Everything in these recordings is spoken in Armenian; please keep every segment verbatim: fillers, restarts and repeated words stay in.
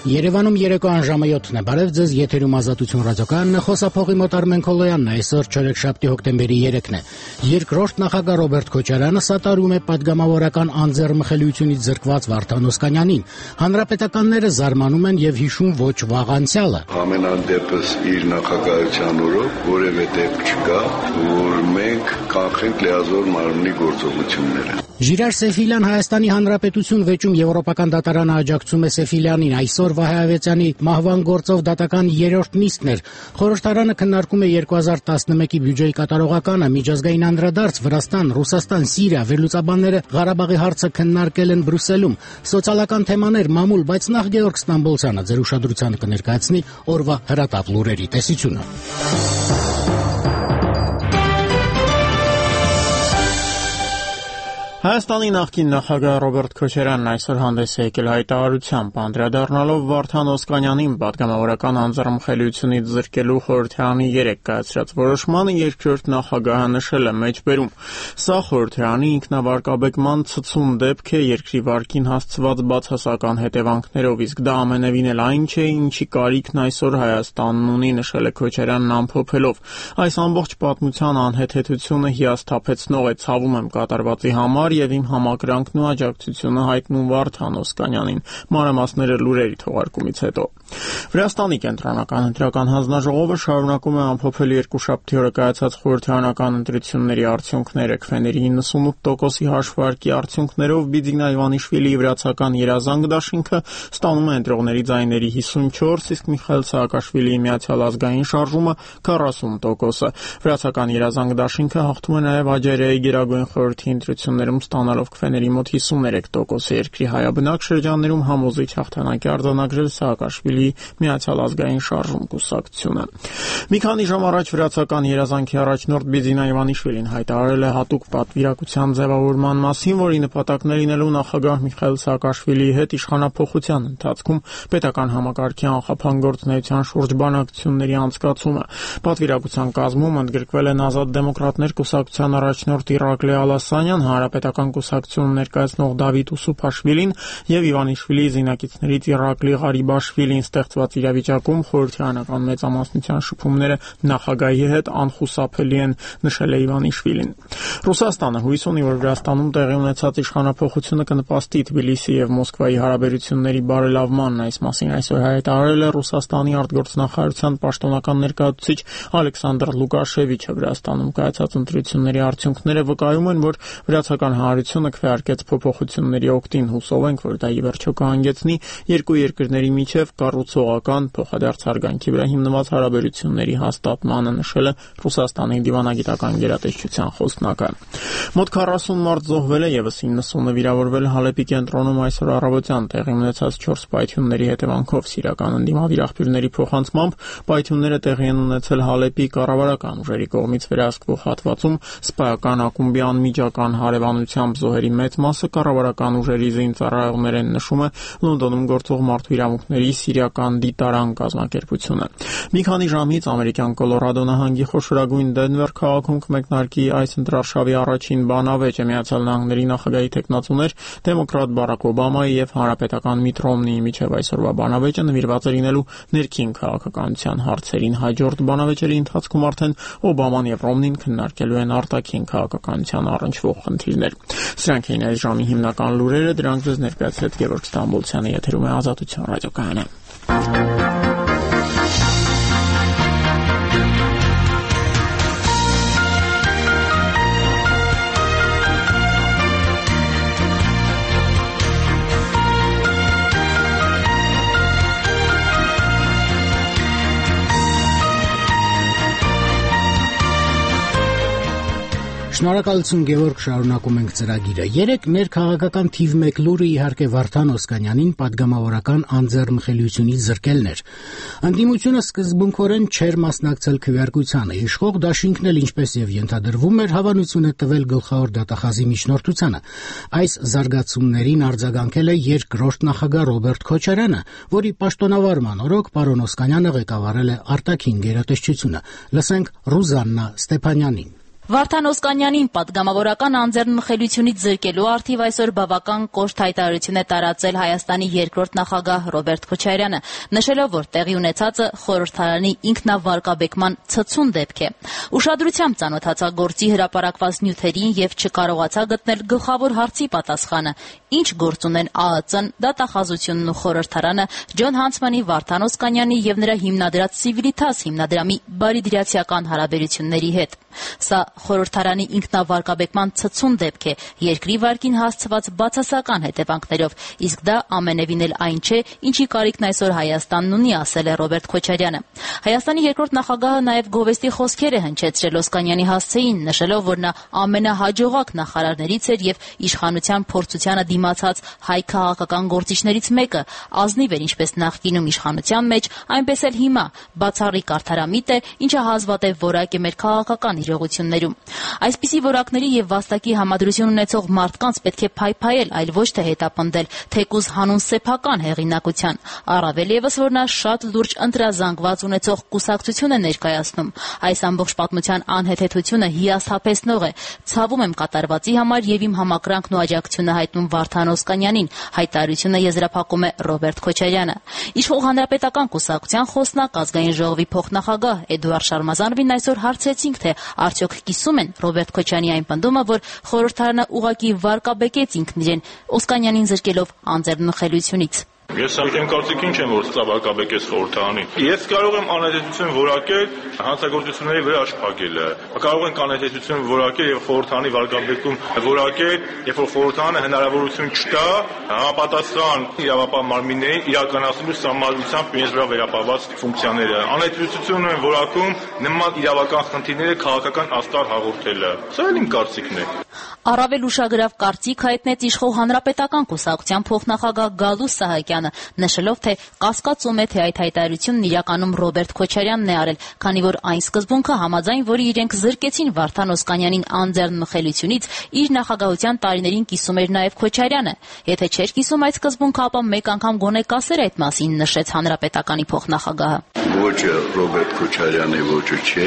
Երևանում երեկոյան ժամը յոթն է, բարև ձեզ, եթերում Ազատություն ռադիոկայանն է, խոսափողի մոտ Արմեն Քոլոյանն է, այսօր չորեքշաբթի հոկտեմբերի երեքն է։ Երկրորդ նախագահ Ռոբերտ Քոչարյանը սատարում է պատգամավորական անձեռնմխելիությունից զրկված Վարդան Օսկանյանին։ Հանրապետականները զարմանում են եւ հիշում ոչ վաղ անցյալը։ Ամենայն դեպս իր նախագահության օրոք որևէ դեպք չկա, որ մենք կանխենք լիազոր մարմնի գործողությունները։ Ժիրայր Սեֆիլյան Հայաստանի Հանրապետություն վեճում Եվրոպական դատարանը աջակցում է Սեֆիլյանին, այսօր Վահե Ավետյանի մահվան գործով դատական երրորդ նիստն էր։ Խորհրդարանը քննարկում է երկու հազար տասնմեկի բյուջեի կատարողականը, միջազգային անդրադարձ Վրաստան, Ռուսաստան, Սիրիա, վերլուծաբանները Ղարաբաղի հարցը քննարկել են Բրյուսելում։ Սոցիալական թեմաներ մամուլ, բայց նախ Գեորգ Ստամբոլցյանը ձեր ուշադրությանը կներկայացնի օրվա հրատապ լուրերի տեսությունը։ Հայաստանի նախկին նախագահ Ռոբերտ Քոչարյանն այսօր հանդես է եկել հայտարարությամբ, անդրադառնալով Վարդան Օսկանյանին պատգամավորական անձեռնմխելիությունից զրկելու խորհրդարանի երեկ կայացրած որոշմանը երկրորդ նախագահը նշել է մեջբերում։ Սա խորհրդարանի ինքնավարկաբեկման ցցուն դեպք է երկրի վարկին հասցված բացասական հետևանքներով, իսկ դա ամենևին էլ այն չէ, ինչի կարիքն այսօր Հայաստանն ունի, նշել է Քոչարյանն ամփոփելով։ Այս ամբողջ պատմության անհեթեթությունը հիասթափեցնող է, ցավում եմ կատարվածի համար եւ իմ համակրանքն ու աջակցությունը հայտնում Վարդան Օսկանյանին։ Մանրամասները լուրերի թողարկումից հետո։ Վրաստանի կենտրոնական ընտրական հանձնաժողովը շարունակում է ամփոփել երկուշաբթի օրը կայացած խորհրդարանական ընտրությունների արդյունքները։ Քվեների իննսունութ տոկոսի հաշվարկի արդյունքներով Բիձինա Իվանիշվիլիի վրացական երազանք դաշինքը ստանում է ընտրողների ձայների հիսունչորս, իսկ Միխայիլ Սաակաշվիլիի Միացյալ ազգային շարժումը քառասուն տոկոսը։ Վրացական երազանք դաշինքը հաղթում է նաև Աջարիայի գերագույն խորհրդի ընտրություններում ստանալով քվեների մոտ հիսուներեք տոկոսը։ Երկրի հայաբնակ շրջաններում համոզիչ հաղթանակ է արձանագրել Սաակաշվիլիի Միացյալ ազգային շարժում կուսակցությունը։ Մի քանի ժամ առաջ վրացական երազանքի առաջնորդ Բիձինա Իվանիշվիլին հայտարարել է հատուկ պատվիրակության ձևավորման մասին, որի նպատակն է լինելու նախագահ Միխայիլ Սաակաշվիլիի հետ իշխանափոխության ընթացքում պետական համակարգի անխափան գործունեության շուրջ բանակցությունների անցկացումը։ Պատվիրակության կազմում ընդգրկվել են Ազատ դեմոկրատներ կուսակցության առաջնորդ Իրակլի Ալասանյան, Հանրապետական կուսակցությունը ներկայացնող Դավիթ Ուսուփաշվիլին եւ Իվանիշվիլիի զինակիցներից Իրակլի Ղարիբաշվիլին։ Ստեղծված իրավիճակում խորհրդարանական մեծամասնության շփումները նախագահի հետ անխուսափելի են, նշել է Իվանիշվիլին։ Ռուսաստանը հույս ունի, որ Վրաստանում տեղի ունեցած իշխանափոխությունը կնպաստի Թբիլիսի եւ Մոսկվայի հարաբերությունների բարելավմանն։ Այս մասին այսօր հայտարարել է Ռուսաստանի արտգործնախարարության պաշտոնական ներկայացուցիչ Ալեքսանդր Լուկաշևիչը։ Վրաստանում կայացած ընտրությունների արդյունքները վկայում են, որ վրացական հանրությունը քվեարկեց փոփոխությունների օգտին։ Հուսով ենք, որ դա ի վերջո կհանգեցնի երկու երկրների միջև կառուցողական փոխադարձ հարգանքի վրա հիմնված հարաբերությունների հաստատմանը, նշել է Ռուսաստանի դիվանագիտական գերատեսչության խոսնակը։ Մոտ քառասուն մարդ զոհվել է, եւս իննսունը վիրավորվել Հալեպի կենտրոնում այսօր առավոտյան տեղի ունեցած չորս պայթյունների հետևանքով։ Սիրիական ընդդիմադիր աղբյուրների փոխանցմամբ պայթյունները տեղի են ունեցել Հալեպի կառավարական ուժերի կողմից վերահսկվող հատվածում, սպայական ակումբի անմիջական հարևանությամբ զոհերի մեծ մասը կառավարական ուժերի զինծառայողներ են, նշում է Լոնդոնում գործող մարդու իրավունքների սիրիական դիտարան կազմակերպությունը։ Մի քանի ժամից ամերիկյան Կոլորադո նահանգի խոշորագույն Դենվեր քաղաքում կմեկնարկի այս ընտրարշավի առաջին բանավեճը։ Միացյալ Նահանգների նախագահի թեկնածուներ դեմոկրատ Բարակ Օբամայի եւ հանրապետական Միթ Ռոմնիի միջև այսօրվա բանավեճը նվիրված է լինելու ներքին քաղաքականության հարցերին։ Հաջորդ բանավեճերի ընթացքում արդեն Օբաման եւ Ռոմնին քննարկելու են արտաքին քաղաքականության առնչվող խնդիրներ։ Սրանք էին այս ժամի հիմնական լուրերը, դրանք ձեզ ներկայացրեց Գեորգ Ստամբոլցյանը, եթերում է Ազատություն ռադիոկայանը։ Շնորհակալություն Գեորգ, շարունակում ենք ծրագիրը։ Երեք ներքաղաքական թիվ մեկ լուրը իհարկե Վարդան Օսկանյանին պատգամավորական անձեռնմխելիությունից զրկելն էր։ Ընդդիմությունը սկզբունքորեն չէր մասնակցել քվեարկությանը։ Իշխող դաշինքն էլ, ինչպես եւ ենթադրվում էր, հավանություն է տվել գլխավոր դատախազի միջնորդությանը։ Այս զարգացումներին արձագանքել է երկրորդ նախագահ Ռոբերտ Քոչարյանը, որի պաշտոնավարման օրոք պարոն Օսկանյանը ղեկավարել է արտաքին գերատեսչությունը։ Լսենք Ռուզաննա Ստեփանյանին։ Վարդան Օսկանյանին պատգամավորական անձեռնմխելիությունից զրկելու առթիվ այսօր բավական կոշտ հայտարարություն է տարածել Հայաստանի երկրորդ նախագահ Ռոբերտ Քոչարյանը, նշելով, որ տեղի ունեցածը խորհրդարանի ինքնավարկաբեկման ցցուն դեպք է։ Ուշադրությամբ ծանոթացա գործի հրապարակված նյութերին եւ չկարողացա գտնել գլխավոր հարցի պատասխանը՝ ինչ գործ ունեն ԱԱԾ-ն, դատախազությունն ու խորհրդարանը Ջոն Հանցմանի, Վարդան Օսկանյանի եւ նրա հիմնադրած Civitas հիմնադրամի բարիդրացիական հարաբերությունների հետ։ Սա խորհրդարանի ինքնավարկաբեկման ցցուն դեպք է, երկրի վարկին հասցված բացասական հետևանքներով, իսկ դա ամենևին էլ այն չէ, ինչի կարիքն այսօր Հայաստանն ունի, ասել է Ռոբերտ Քոչարյանը։ Հայաստանի երկրորդ նախագահը նաև գովեստի խոսքեր է հնչեցրել Օսկանյանի հասցեին, նշելով, որ նա ամենահաջողակ նախարարներից էր եւ իշխանության փորձությանը դիմացած հայ քաղաքական գործիչներից մեկը, ազնիվ էր ինչպես նախկինում իշխանության մեջ, այնպես էլ հիմա, բացառիկ արդարամիտ է, ինչը հազվադեպ որակ է մեր քաղաքական իրողություններում։ Այսպիսի որակների եւ վաստակի համադրություն ունեցող մարդկանց պետք է փայփայել, այլ ոչ թե հետապնդել, թեկուզ հանուն սեփական հեղինակության։ Առավել եւս, որ նա շատ լուրջ ընտրազանգված ունեցող կուսակցություն է ներկայացնում։ Այս ամբողջ պատմության անհեթեթությունը հիասթափեցնող է։ Ցավում եմ կատարվածի համար եւ իմ համակրանքն ու աջակցությունը հայտնում Վարդան Օսկանյանին, հայտարարությունը եզրափակում է Ռոբերտ Քոչարյանը։ Իշխող հանրապետական կուսակցության խոսնակ ազգային ժողովի փոխնախագահ Էդուարդ Շարմազանովին այսօր հարցեցինք, թե արդյոք կիսում են Ռոբերտ Քոչարյանի այն պնդումը, որ խորհրդարանը ուղղակի վարկաբեկեց ինքն իրեն Օսկանյանին զրկելով անձեռնմխելիությունից։ Ես իմ կարծիքին չեմ, որ սա վարկաբեկեց խորհրդարանին։ Ես կարող եմ անհետեթություն որակել հանցագործությունների վրա աշխատելը։ Կարող ենք անհետեթություն որակել եւ խորհրդարանի վարկաբեկում որակել, երբ որ խորհրդարանը հնարավորություն չտա համապատասխան իրավապահ մարմիններին իրականացնելու սահմանադրությամբ իրենց վրա վերապահված ֆունկցիաները։ Անհետեթություն են որակում նման իրավական խնդիրները քաղաքական աստար հաղորդելը։ Սա էլ իմ կարծիքն է։ Առավել ուշագրավ կարծիք հայտնեց իշխող հանրապետական կուսակցության փոխնախագահ Գալուս Սահակյանը, նշելով, թե կասկածում է, թե այդ հայտարարությունն իրականում Ռոբերտ Քոչարյանն է արել, քանի որ այն սկզբունքը համաձայն, որի իրենք զրկեցին Վարդան Օսկանյանին անձեռնմխելիությունից, իր նախագահության տարիներին կիսում էր նաև Քոչարյանը։ Եթե չէր կիսում այդ սկզբունքը, ապա մեկ անգամ գոնե կասեր այդ մասին, նշեց հանրապետականի փոխնախագահը։ Ոչը Ռոբերտ Քոչարյանի ոչը չէ,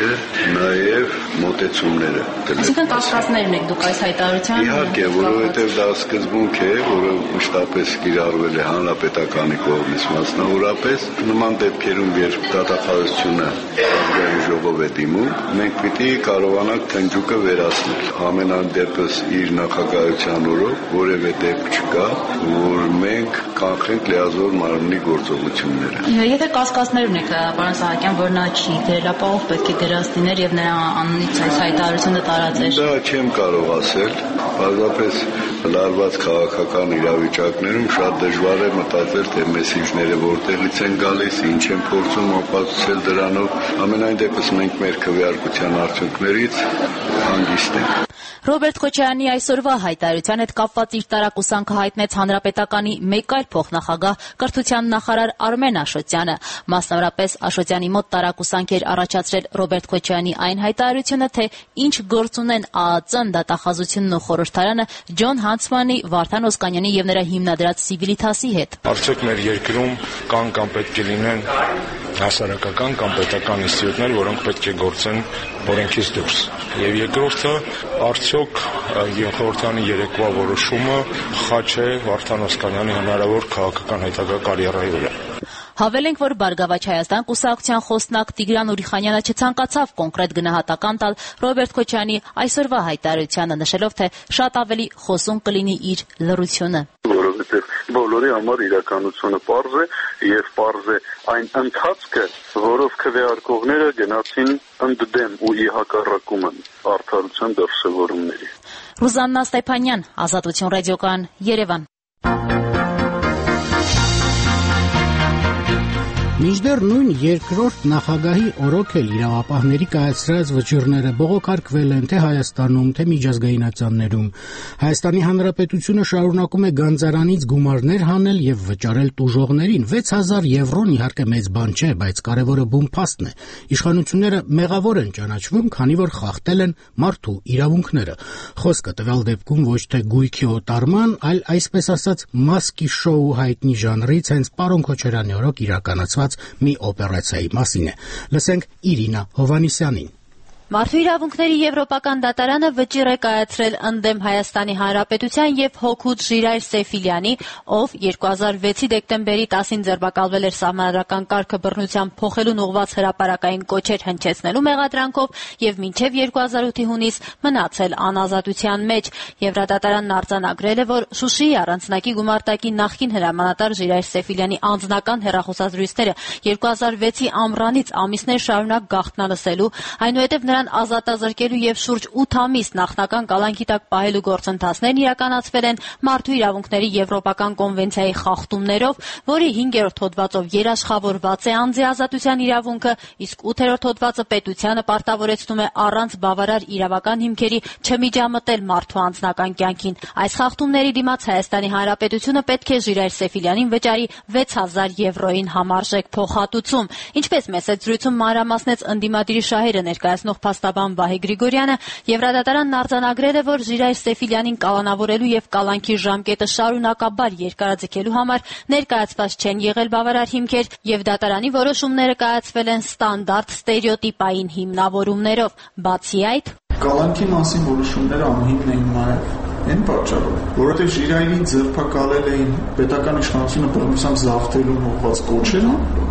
նաև մոտեցումները։ Այսինքն կասկածներն եք դուք այս հայտարարության։ Իհարկե, որովհետև դա սկզբունք է, որը մշտապես կիրառվել է հանրապետականի կողմից մասնավորապես, նման դեպքերում, երբ դատախազությունը ազգային ժողով է դիմում, մենք պիտի կարողանանք քնջուկը վերացնել։ Ամենայն դեպս իր նախագահության օրոք որևէ դեպք չկա, որ մենք կանխենք լիազոր մարմնի գործողությունները։ Եթե կասկածներ ունեք, պարոն Սահակյան, որ նա չի դերապահով, պետք է դրած լիներ եւ նրա անունից այս հայտարարությունը տարածեր։ Դա չեմ կարող ասել, պարզապես լարված քաղաքական իրավիճակներում շատ դժվար է մտածել, թե մեսիջները որտեղից են գալիս, ինչ են փորձում ապացուցել դրանով։ Ամենայն դեպս մենք մեր քվեարկության արդյունքներից հանգիստ ենք։ Ռոբերտ Քոչարյանի այսօրվա հայտարարության հետ կապված իր տարակուսանքը հայտնեց հանրապետականի մեկ այլ փոխնախագահ կրթության նախարար Արմեն Աշոտյանը։ Մասնավորապես Աշոտյանի մոտ տարակուսանք էր առաջացրել Ռոբերտ Քոչարյանի այն հայտարարությունը, թե ինչ գործ ունեն ԱԱԾ-ն, դատախազությունն ու խորհրդարանը Ջոն Հանցմանի, Վարդան Օսկանյանի եւ նրա հիմնադրած Civitas-ի հետ։ Արդյոք մեր երկրում կան կամ պետք է լինեն հասարակական կամ պետական ինստիտուտներ, որոնք պետք է գործեն օրենքից դուրս։ Եվ երկրորդը, արդյոք խորհրդարանի երեկվա որոշումը խաչ է Վարդան Օսկանյանի հնարավոր քաղաքական հետագա կարիերայի վրա։ Հավելենք, որ Բարգավաճ Հայաստան կուսակցության խոսնակ Տիգրան Ուրիխանյանը չցանկացավ կոնկրետ գնահատական տալ Ռոբերտ Քոչարյանի այսօրվա հայտարարությանը, նշելով, թե շատ ավելի խոսուն կլինի իր լռությունը։ Որովհետև բոլորի համար իրականությունը պարզ է եւ պարզ է այն ընթացքը, որով քվեարկողները գնացին ընդդեմ ու ի հակառակում են արդարության դրսևորումների։ Ռուզաննա Ստեփանյան, Ազատություն ռադիոկայան, Երևան։ Մինչդեռ նույն երկրորդ նախագահի օրոք էլ իրավապահների կայացրած վճիռները բողոքարկվել են թե Հայաստանում, թե միջազգայնացաններում։ Հայաստանի Հանրապետությունը շարունակում է գանձարանից գումարներ հանել եւ վճարել տուժողներին։ վեց հազար եվրոն իհարկե մեծ բան չէ, բայց կարևորը բուն փաստն է։ Իշխանությունները մեղավոր են ճանաչվում, քանի որ խախտել են մարդու իրավունքները։ Խոսքը տվյալ դեպքում ոչ թե գույքի օտարման, այլ այսպես ասած մասկի շոու հայտնի ժանրից հենց պարոն Քոչարյանի օրոք իրականացված մի օպերացիայի մասին է։ Լսենք Իրինա Հովանիսյանին։ Մարդու իրավունքների եվրոպական դատարանը վճիռ է կայացրել ընդդեմ Հայաստանի Հանրապետության եւ Հոգուտ Ժիրայր Սեֆիլյանի, ով երկու հազար վեցի դեկտեմբերի տասին ձերբակալվել էր սահմանադրական կարգը բռնությամբ փոխելուն ուղղված հրապարակային կոչեր հնչեցնելու մեղադրանքով եւ մինչեւ երկու հազար ութի հունիս մնացել անազատության մեջ։ Եվրադատարանն արձանագրել է, որ Շուշիի առանձնակի գումարտակի նախկին հրամանատար Ժիրայր Սեֆիլյանի անձնական հեռախոսազրույցները երկու հազար վեցի ամռանից ամիսներ շարունակ գաղտնալսելու, այնուհետև նրան ազատազրկելու եւ շուրջ ութ ամիս նախնական կալանքի տակ պահելու գործընթացներն իրականացվել են Մարդու իրավունքների եվրոպական կոնվենցիայի խախտումներով, որի հինգերորդ հոդվածով երաշխավորված է անձի ազատության իրավունքը, իսկ ութերորդ հոդվածը պետությանը պարտավորեցնում է առանց բավարար իրավական հիմքերի չմիջամտել մարդու անձնական կյանքին։ Այս խախտումների դիմաց Հայաստանի Հանրապետությունը պետք է Ժիրայր Սեֆիլյանին վճարի վեց հազար եվրոին համարժեք փոխհատուցում։ Ինչպես մեծ զրույցում մանրամասնեց ընդդիմադիրի շահերը ներկայացնող փաստաբան Վահե Գրիգորյանը, Եվրադատարանն արձանագրել է, որ Ժիրայր Սեֆիլյանին կալանավորելու եւ կալանքի ժամկետը շարունակաբար երկարաձգելու համար ներկայացված չեն եղել բավարար հիմքեր եւ դատարանի որոշումները կայացվել են ստանդարտ ստերեոտիպային հիմնավորումներով։ Բացի այդ, կալանքի մասին որոշումները անհիմն էին նաեւ այն պատճառով, որովհետև Ժիրայրին ձերբակալել էին պետական իշխանությունը բռնությամբ զավթելուն ուղղված կոչերը,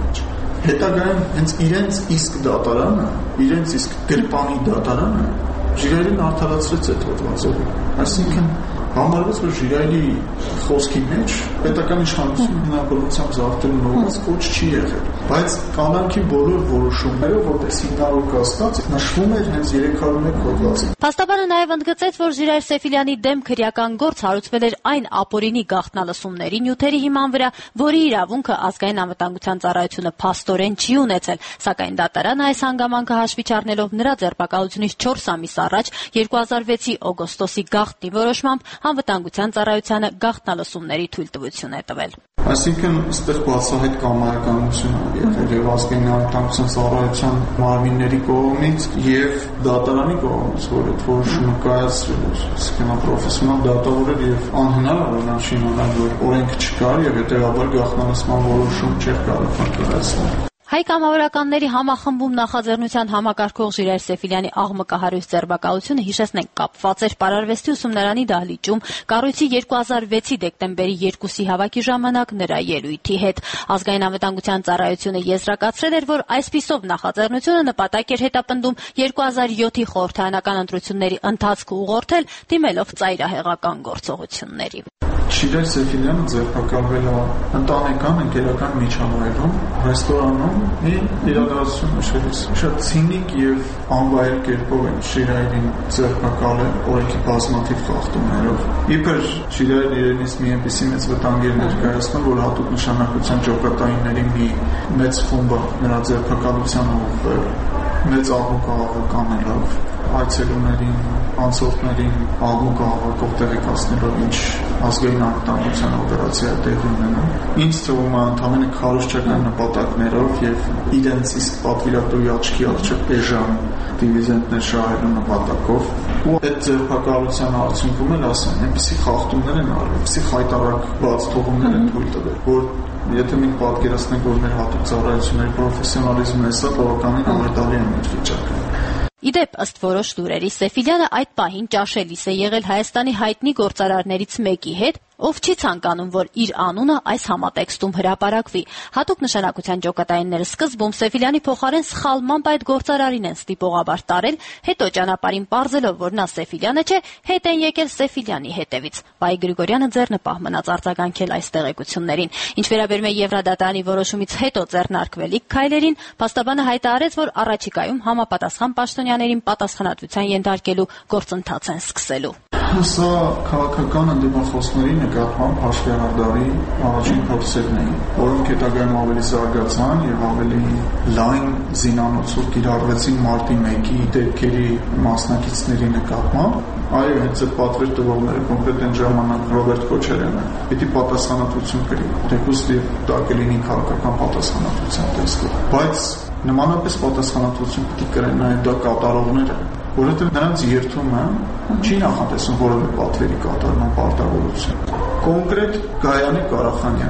հետագայում հենց իրենց իսկ դատարանը, իրենց իսկ գրպանի դատարանը Ժիրայրին արդարացրեց այդ հոդվածով։ Այսինքն համարվեց, որ Ժիրայրի խոսքի մեջ պետական իշխանությունը բռնությամբ զավթելուն ուղղված կոչ չի եղել, բայց կալանքի բոլոր որոշումները, որտեղ հիմնարար կասկած նշվում էր հենց երեք հարյուր մեկ հոդվածի։ Փաստաբանը նաև ընդգծեց, որ Ժիրայր Սեֆիլյանի դեմ քրեական գործ հարուցվել էր այն ապօրինի գաղտնալսումների նյութերի հիման վրա, որի իրավունքը ազգային անվտանգության ծառայությունը փաստորեն չի ունեցել, սակայն դատարանը այս հանգամանքը հաշվի չառնելով նրա ձերբակալությունից չորս ամիս առաջ երկու հազար վեցի օգոստոսի գաղտնի որոշմամբ անվտանգության ծառայությանը գաղտնալսումների թույլտվություն է տվել։ Այսինքն այստեղ բացահայտ կամայականություն է եղել եւ ազգային անվտանգության ծառայության մարմինների կողմից եւ դատարանի կողմից, որ այդ որոշումը կայացրել էր, այսինքն պրոֆեսիոնալ դատավոր էր եւ անհնար էր նրան շինանալ, որ օրենք չկար եւ հետեւաբար գաղտնալսման որոշում չէր կարող կայացնել։ Հայ կամավորականների համախմբում նախաձեռնության համակարգող Ժիրայր Սեֆիլյանի աղմկահարույց ձերբակալությունը, հիշեցնենք, կապված էր Պարարվեստի ուսումնարանի դահլիճում կառույցի երկու հազար վեցի դեկտեմբերի երկուսի հավաքի ժամանակ նրա ելույթի հետ։ Ազգային անվտանգության ծառայությունը եզրակացրել էր, որ այսպիսով նախաձեռնությունը նպատակ էր հետապնդում երկու հազար յոթի խորհրդարանական ընտրությունների ընթացքը ուղղորդել, դիմելով ծայրահեղական գործողությունների։ Ժիրայր Սեֆիլյանը ձերբակալվել է ընտանեկան ընկերական միջավայրում, ռեստորանում, մի իրադարձություն նշելիս։ Շատ ցինիկ եւ անվայել կերպով են Ժիրայրին ձերբակալել օրենքի բազմաթիվ խախտումներով։ Իբր Ժիրայրը իրենից մի այնպիսի մեծ վտանգ էր ներկայացնում, որ հատուկ նշանակության ջոկատայինների մի մեծ խումբը նրա ձերբակալության ուղղվել, մեծ աղմուկ աղաղականելով, այցելուներին, անցորդներին աղմուկ աղաղակով տեղեկացնելով, ինչ ազգային անվտանգության օպերացիա տեղի ունենում։ Ինձ թվում է ընդամենը քարոզչական նպատակներով եւ իրենց իսկ պատվիրատուի աչքի առջև էժան դիվիդենդներ շահելու նպատակով ու այդ ձերբակալության արդյունքում էլ ասեմ, այնպիսի խախտումներ են արվել, այնպիսի խայտառակ բաց թողումներ են թույլ տվել, որ եթե մենք պատկերացնենք, որ մեր հատուկ ծառայությունների պրոֆեսիոնալիզմն է, սա բավականին անհետալի է մեր վիճակը։ Իդեպ, ըստ որոշ լուրերի, Սեֆիլյանը այդ պահին ճաշելիս է եղել Հայաստանի հայտնի գործարարներից մեկի հետ, ով չի ցանկանում, որ իր անունը այս համատեքստում հրապարակվի։ Հատուկ նշանակության ջոկատայինները սկզբում Սեֆիլյանի փոխարեն սխալմամբ այդ գործարարին են ստիպողաբար տարել, հետո ճանապարհին պարզելով, որ նա Սեֆիլյանը չէ, հետ են եկել Սեֆիլյանի հետևից։ Վահե Գրիգորյանը ձեռնպահ մնաց արձագանքել այս տեղեկություններին։ Ինչ վերաբերում է Եվրադատարանի որոշումից հետո ձեռնարկվելիք քայլերին, փաստաբանը հայտարարեց, որ առաջիկայում համապատասխան պաշտոնյաներին պատասխանատվության ենթարկելու գործընթաց են սկսելու։ Սա քաղաքական ընդդիմախոսների նկատմամբ հաշվեհարդարի առաջին փորձերն էին, որոնք հետագայում ավելի զարգացան եւ ավելի լայն զինանոցով կիրառվեցին մարտի մեկի դեպքերի մասնակիցների նկատմամբ։ Այո, հենց այդ պատվեր տվողները կոնկրետ այն ժամանակ Ռոբերտ Քոչարյանը պիտի պատասխանատվություն կրի, թեկուզ դա կլինի քաղաքական պատասխանատվության տեսքով, բայց նմանապես պատասխանատվություն պիտի կրեն նաեւ դա կատարողները, որովհետև նրանց երթումը չի նախատեսում որևէ պատվերի կատարման պարտավորություն։ Կոնկրետ Գայանե Կարախանյանը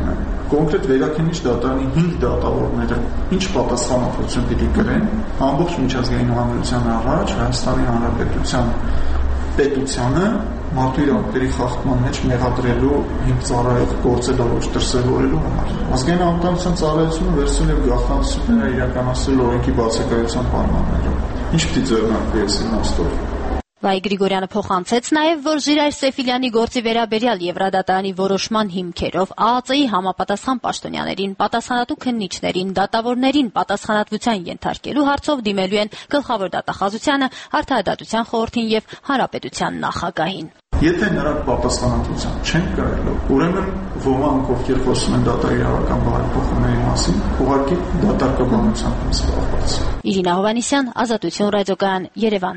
կոնկրետ վերաքննիչ դատարանի հինգ դատավորները ինչ պատասխանատվություն պիտի կրեն ամբողջ միջազգային հանրության առաջ Հայաստանի Հանրապետության պետությանը մարդու իրավունքների խախտման մեջ մեղադրելու հիմք ծառայող գործելով ոչ դրսևորելու համար։ Ազգային անվտանգության ծառայությունը վերցրել է գաղտնիությունները իրականացրել օրենքի բացակայության պայմաններով։ Ինչ պիտի ձեռնարկվի այս իմաստով։ Վայ Գրիգորյանը փոխանցեց նաև, որ Ժիրայր Սեֆիլյանի գործի վերաբերյալ Եվրադատարանի որոշման հիմքերով ԱԱԾ-ի համապատասխան պաշտոնյաներին, պատասխանատու քննիչներին, դատավորներին պատասխանատվության ենթարկելու հարցով դիմելու են Գլխավոր դատախազությանը, Արդարադատության խորհրդին եւ Հանրապետության նախագահին։ Եթե նրանք պատասխանատվության չեն կրելու, ուրեմն ոմանք, ովքեր խոսում են դատարանական բարեփոխումների մասին, ուղղակի դատարկաբանությամբ են զբաղված։ Իրինա Հովհաննիսյան, Ազատություն ռադիոկայան, Երևան։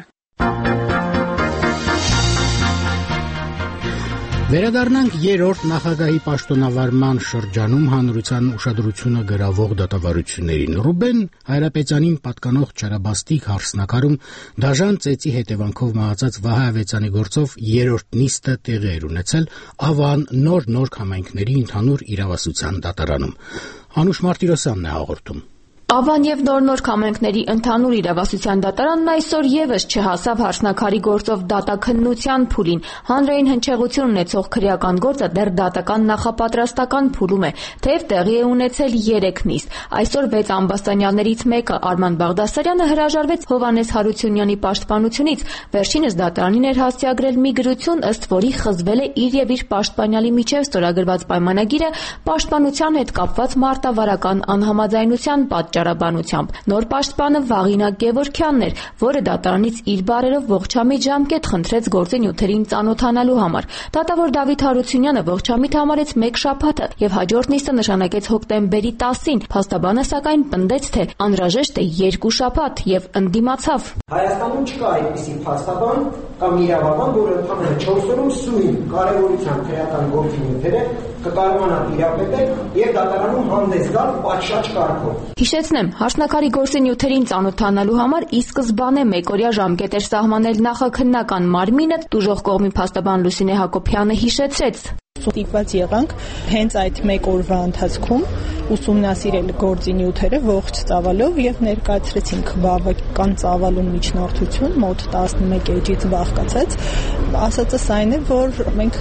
Վերադառնանք երրորդ նախագահի պաշտոնավարման շրջանում հանրության ուշադրությունը գրավող դատավարություններին։ Ռուբեն Հայրապետյանին պատկանող չարաբաստիկ հարսնակարում դաժան ծեծի հետևանքով մահացած Վահե Ավետյանի գործով երրորդ նիստը տեղի էր ունեցել Ավան նոր նոր համայնքների ընդհանուր իրավասության դատարանում։ Անուշ Մարտիրոսյանն է հաղորդում։ Ավան եւ նոր-նոր համայնքների ընդհանուր իրավասության դատարանն այսօր եւս չհասավ հարսնակարի գործով դատաքննության փուլին։ Հանրային հնչեղություն ունեցող քրեական գործը դեռ դատական նախապատրաստական փուլում է, թեև տեղի է ունեցել երեք նիստ։ Այսօր վեց ամբաստանյալներից մեկը Արման Բաղդասարյանը հրաժարվեց Հովհաննես Հարությունյանի պաշտպանությունից։ Վերջինս դատարանին էր հասցեագրել մի գրություն, ըստ որի խզվել է իր եւ իր պաշտպանյալի միջև ստորագրված պայմանագիրը պաշտպանության հետ կապված մարտավարական անհամաձայնության պատճառաբանությամբ։ Նոր պաշտպանը Վաղինակ Գևորգյանն էր, որը դատարանից իր բարերով ողջամիտ ժամկետ խնդրեց գործի նյութերին ծանոթանալու համար։ Դատավոր Դավիթ Հարությունյանը ողջամիտ համարեց մեկ շաբաթը եւ հաջորդ նիստը նշանակեց հոկտեմբերի տասին։ Փաստաբանը սակայն պնդեց, թե անհրաժեշտ է երկու շաբաթ եւ ընդդիմացավ։ Հայաստանում չկա այդպիսի փաստաբան կամ իրավաբան, որը ընդհանրապես չորս օրում սույն կարևորության քրեական գործի նյութերը կկարողանա տիրապետել եւ դատարանում հանդես գալ պատշաճ կարգով։ Հիշեցնեմ, հարսնակարի գործի նյութերին ծանոթանալու համար ի սկզբանե մեկօրյա ժամկետ էր սահմանել նախաքննական մարմինը, տուժող կողմի փաստաբան Լուսինե Հակոբյանը հիշեցրեց. Ստիպված եղանք հենց այդ մեկ օրվա ընթացքում ուսումնասիրել գործի նյութերը ողջ ծավալով եւ ներկայացրեցինք բավական ծավալուն միջնորդություն, մոտ տասնմեկ էջից բաղկացած։ Ասածս այն է, որ մենք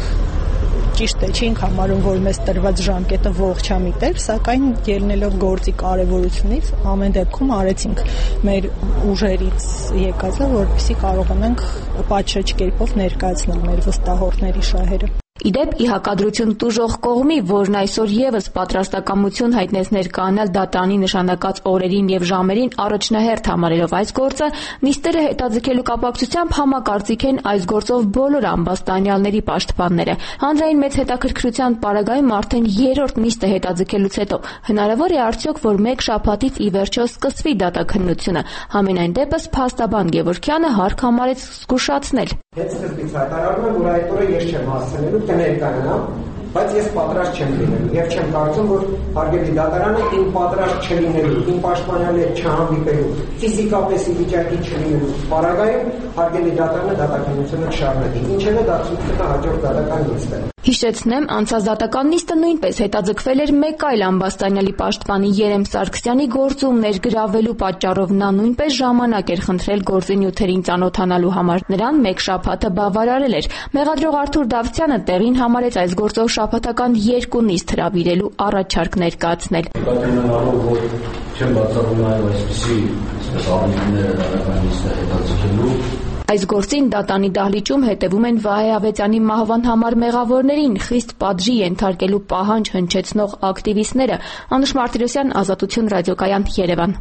ճիշտ է, չենք համարում, որ մեզ տրված ժամկետը ողջամիտ էր, սակայն ելնելով գործի կարևորությունից ամեն դեպքում արեցինք մեր ուժերից եկածը, որպեսզի կարողանանք պատշաճ կերպով ներկայացնել մեր վստահորդների շահերը։ Իդեպ ի հակադրություն տուժող կողմի, որն այսօր եւս պատրաստակամություն հայտնեց ներկայանալ դատարանի նշանակած օրերին եւ ժամերին առաջնահերթ համարելով այս գործը, նիստերը հետաձգելու կապակցությամբ համակարծիք են այս գործով բոլոր ամբաստանյալների պաշտպանները։ Հանրային մեծ հետաքրքրության պարագայում արդեն երրորդ նիստը հետաձգելուց հետո հնարավոր է արդյոք, որ մեկ շաբաթից ի վերջո սկսվի դատաքննությունը։ Համենայն դեպս փաստաբան Գևորգյանը հարկ համարեց զգուշացնել։ Հետ սկզբից հայտարարում եմ, որ այդ օրը ես չեմ հասցնելու կներկայանամ, բայց ես պատրաստ չեմ լինելու եւ չեմ կարծում, որ հարգելի դատարանը իմ պատրաստ չլինելու, իմ պաշտպանյալի հետ չհանդիպելու, ֆիզիկապես ի վիճակի չլինելու պարագայում հարգելի դատարանը դատաքննությունը կշարունակի, ինչևէ դա ցույց կտա հաջորդ դատական նիստը։ Հիշեցնեմ, անցած դատական նիստը նույնպես հետաձգվել էր մեկ այլ ամբաստանյալի պաշտպանի Երեմ Սարգսյանի գործում ներգրավելու պատճառով նա նույնպես ժամանակ էր խնդրել գործի նյութերին ծանոթանալու համար։ Նրան մեկ շաբաթը բավարարել էր։ Մեղադրող Արթուր Դավթյանը տեղին համարեց այս գործով շաբաթական երկու նիստ հրավիրելու առաջարկ ներկայացնել։ Կատարանալով, որ չեմ բացառում նաև այսպիսի առնիները դատական նիստը հետաձգելու։ Այս գործին դատանի դահլիճում հետևում են Վահե Ավետյանի մահվան համար մեղավորներին խիստ պատժի ենթարկելու պահանջ հնչեցնող ակտիվիստները։ Անուշ Մարտիրոսյան, Ազատություն ռադիոկայան, Երևան։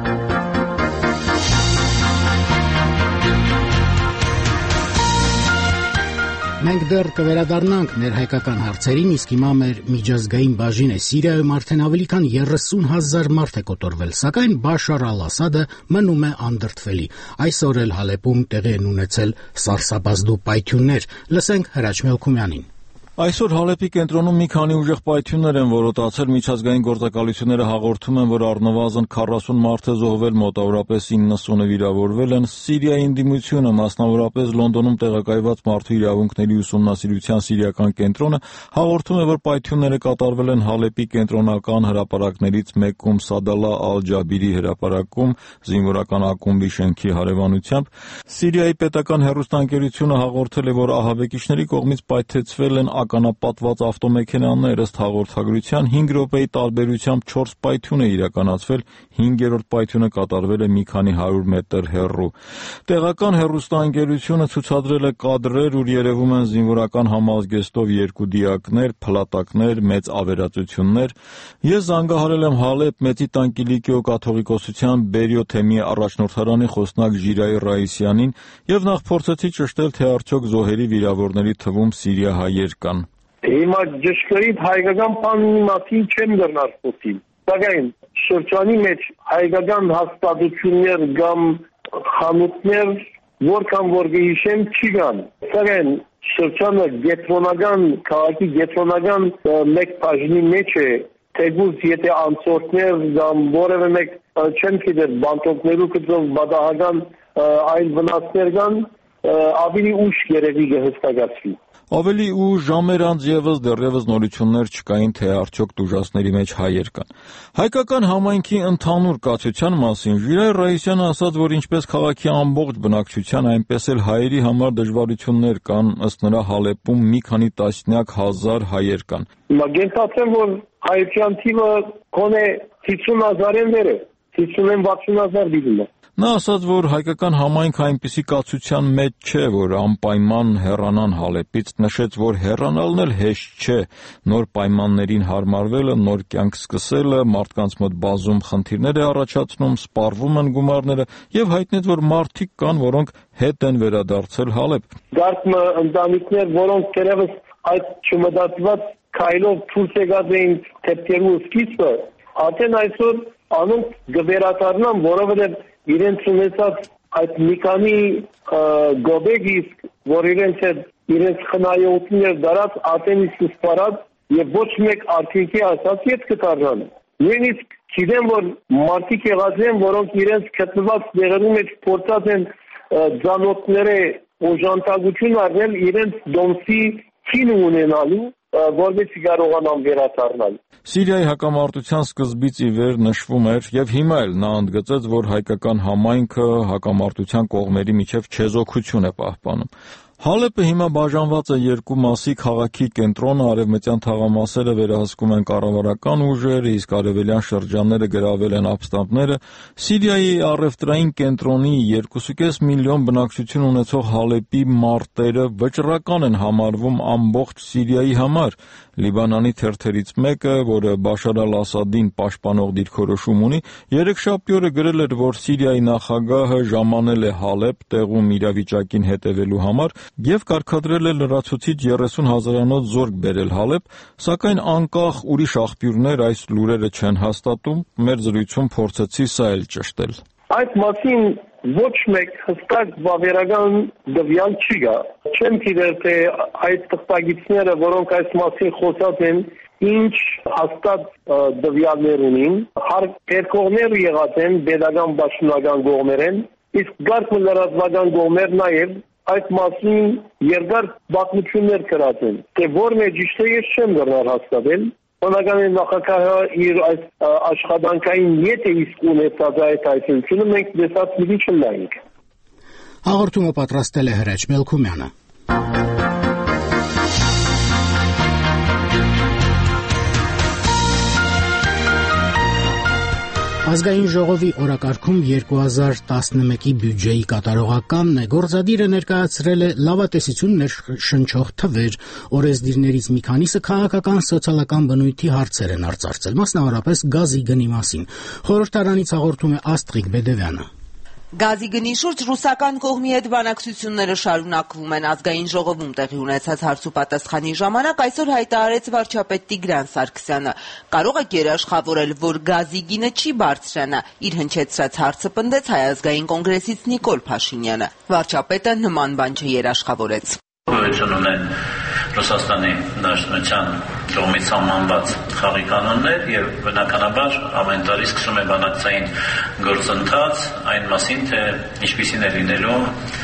Մենք դեռ կվերադառնանք ներհայկական հարցերին, իսկ հիմա մեր միջազգային բաժին է Սիրիայում արդեն ավելի քան երեսուն հազար մարդ է կոտորվել, սակայն Բաշար al-Ասադը մնում է անդրդվելի։ Այսօր էլ Հալեպում տեղի են ունեցել սարսափազդու պայթյուններ։ Լսենք Հրաչ Մելքումյանին։ Այսօր Հալեպի կենտրոնում մի քանի ուժեղ պայթյուններ են որոտացել, միջազգային գործակալությունները հաղորդում են, որ առնվազն քառասուն մարդ է զոհվել, մոտավորապես իննսունը վիրավորվել են։ Սիրիայի ընդդիմությունը, մասնավորապես Լոնդոնում տեղակայված մարդու իրավունքների ուսումնասիրության սիրիական կենտրոնը, հաղորդում է, որ պայթյունները կատարվել են Հալեպի կենտրոնական հրապարակներից մեկում Սադալա Ալ-Ջաբիրի հրապարակում զինվորական ակումբի շենքի հարևանությամբ։ Սիրիայի պետական հեռուստաընկերությունը հաղորդել է, որ ահաբեկիչների կողմից պայթեցվել են ականապատված ավտոմեքենաներ, ըստ հաղորդագրության հինգ րոպեի տարբերությամբ չորս պայթյուն է իրականացվել, հինգերորդ պայթյունը կատարվել է մի քանի հարյուր մետր հեռու։ Տեղական հեռուստաընկերությունը ցուցադրել է կադրեր, ուր երևում են զինվորական համազգեստով երկու դիակներ, փլատակներ, մեծ ավերածություններ։ Ես զանգահարել եմ Հալեպ Մեծի տան Կիլիկիո կաթողիկոսության Բերիո թեմի առաջնորդարանի խոսնակ Ժիրայ Ռաիսյանին եւ նախ փորձեցի ճշտել, թե արդյոք զոհերի վիրավորների թվում սիրիահայեր կան։ Հիմա ճշգրիտ հայկական բանի մասին չեմ դեռ խոսիլ, սակայն շրջանի մեջ հայկական հաստատություններ կամ խանութներ որքան որ գիշեմ չի կան, սակայն շրջանը գետրոնական, քաղաքի գետրոնական մեկ բաժնի մեջ է, թեկուզ եթե անցորդներ կամ որևէ մեկ չեմ գիտեր բանտոկներու կծով բադահական այլ վնասներ կան, ավելի ուշ երևի կհստակացվի։ Ավելի ուշ ժամեր անց ևս դեռևս նորություններ չկային, թե արդյոք տուժածների մեջ հայեր կան։ Հայկական համայնքի ընդհանուր կացության մասին Ժիրայ Ռաիսյանը ասաց, որ ինչպես քաղաքի ամբողջ բնակչության, այնպես էլ հայերի համար դժվարություններ կան, ըստ նրա Հալեպում մի քանի տասնյակ հազար հայեր կան։ Մագենտացեմ, որ հայության թիվը կոնե հիսուն հազարեն վեր է, հիսուն վաթսուն հազար դիվում է։ Նա ասաց, որ հայկական համայնքը այնպիսի կացության մեջ չէ, որ անպայման հեռանան Հալեպից, նշեց, որ հեռանալն էլ հեշտ չէ, նոր պայմաններին հարմարվելը, նոր կյանք սկսելը, մարդկանց մոտ բազում խնդիրներ է առաջացնում, սպառվում են գումարները եւ հայտնեց, որ մարդիկ կան, որոնք հետ են վերադարձել Հալեպ։ Գարտնը ընտանիքներ, որոնք դեռևս այդ չմտածված քայլով ցույց եկած էին թեփկերու սկիզբը, արդեն այսօր անոնք գվերադառնան, որովհետեւ իրենց ունեցած այդ մի քանի գոբեգ իսկ, որ իրենց հետ իրենց խնայողություններ դարած արդեն իսկ սպարած եւ ոչ մեկ արդյունքի ասած ետ կդառնան։ Նույնիսկ գիտեմ, որ մարդիկ եղած են, որոնք իրենց գտնված տեղերում մեջ փորձած են ձանոթները օժանդակություն առնել իրենց դոմսի քին ունենալու, որովհետեւ կարողանան վերադառնալ։ Սիրիայի հակամարտության սկզբից ի վեր նշվում էր եւ հիմա էլ նա ընդգծեց, որ հայկական համայնքը հակամարտության կողմերի միջև չեզոքություն է պահպանում։ Հալեպը հիմա բաժանված է երկու մասի, քաղաքի կենտրոնը, արևմտյան թաղամասերը վերահսկում են կառավարական ուժերը, իսկ արևելյան շրջանները գրավել են ապստամբները։ Սիրիայի առևտրային կենտրոնի երկուսուկես միլիոն բնակչություն ունեցող Հալեպի մարտերը վճռական են համարվում ամբողջ Սիրիայի համար։ Լիբանանի թերթերից մեկը, որը Բաշար ալ-Ասադին պաշտպանող դիրքորոշում ունի, երեքշաբթի օրը գրել էր, որ Սիրիայի նախագահը ժամանել է Հալեպ տեղում իրավիճակին հետևելու համար եւ կարգադրել է լրացուցիչ երեսուն հազարանոց զորք բերել Հալեպ, սակայն անկախ ուրիշ աղբյուրներ այս լուրերը չեն հաստատում։ Մեր զրույցում փորձեցի սա էլ ճշտել։ Այդ մասին ոչ մեկ հստակ վավերական դվյալ չի գա։ Չեմ գիտեր, թե այդ տխտագիցները, որոնք այս մասին խոսած են, ինչ հաստատ դվյալներ ունին, հարկերկողներ եղած են պետական պաշտոնական կողմերեն, իսկ գարկ լրատվական կողմեր նաև այդ մասին երկար պատմություններ կրած են, թե որն է ճիշտը ես չեմ դեռ հաստատել։ Բնականին նախագահը իր այս աշխատանքային եթե իսկ ունեցած այդ այսինքն մենք դեսած մի չնայինք։ Հաղորդումը պատրաստել է Հրաչ Մելքումյանը։ Ազգային ժողովի օրակարգում երկու հազար տասնմեկի բյուջեի կատարողականն է, գործադիրը ներկայացրել է լավատեսություն ներշնչող թվեր, օրենսդիրներից մի քանիսը քաղաքական սոցիալական բնույթի հարցեր են արծարծել, մասնավորապես գազի գնի մասին։ Խորհրդարանից հաղորդում է Աստղիկ Բեդևյանը։ Գազի գնի շուրջ ռուսական կողմի հետ բանակցությունները շարունակվում են։ Ազգային ժողովում տեղի ունեցած հարցուպատասխանի ժամանակ այսօր հայտարարեց վարչապետ Տիգրան Սարգսյանը։ Կարող եք երաշխավորել, որ գազի գինը չի բարձրանա, իր հնչեցրած հարցը պնդեց Հայ ազգային կոնգրեսից Նիկոլ Փաշինյանը։ Վարչապետը նման բան չերաշխավորեց։ Գոյություն ունեն Ռուսաստանի Դաշնության կողմից սահմանված խաղի կանոններ եւ բնականաբար ամեն տարի սկսում է բանակցային գործընթաց այն մասին, թե ինչպիսին է լինելու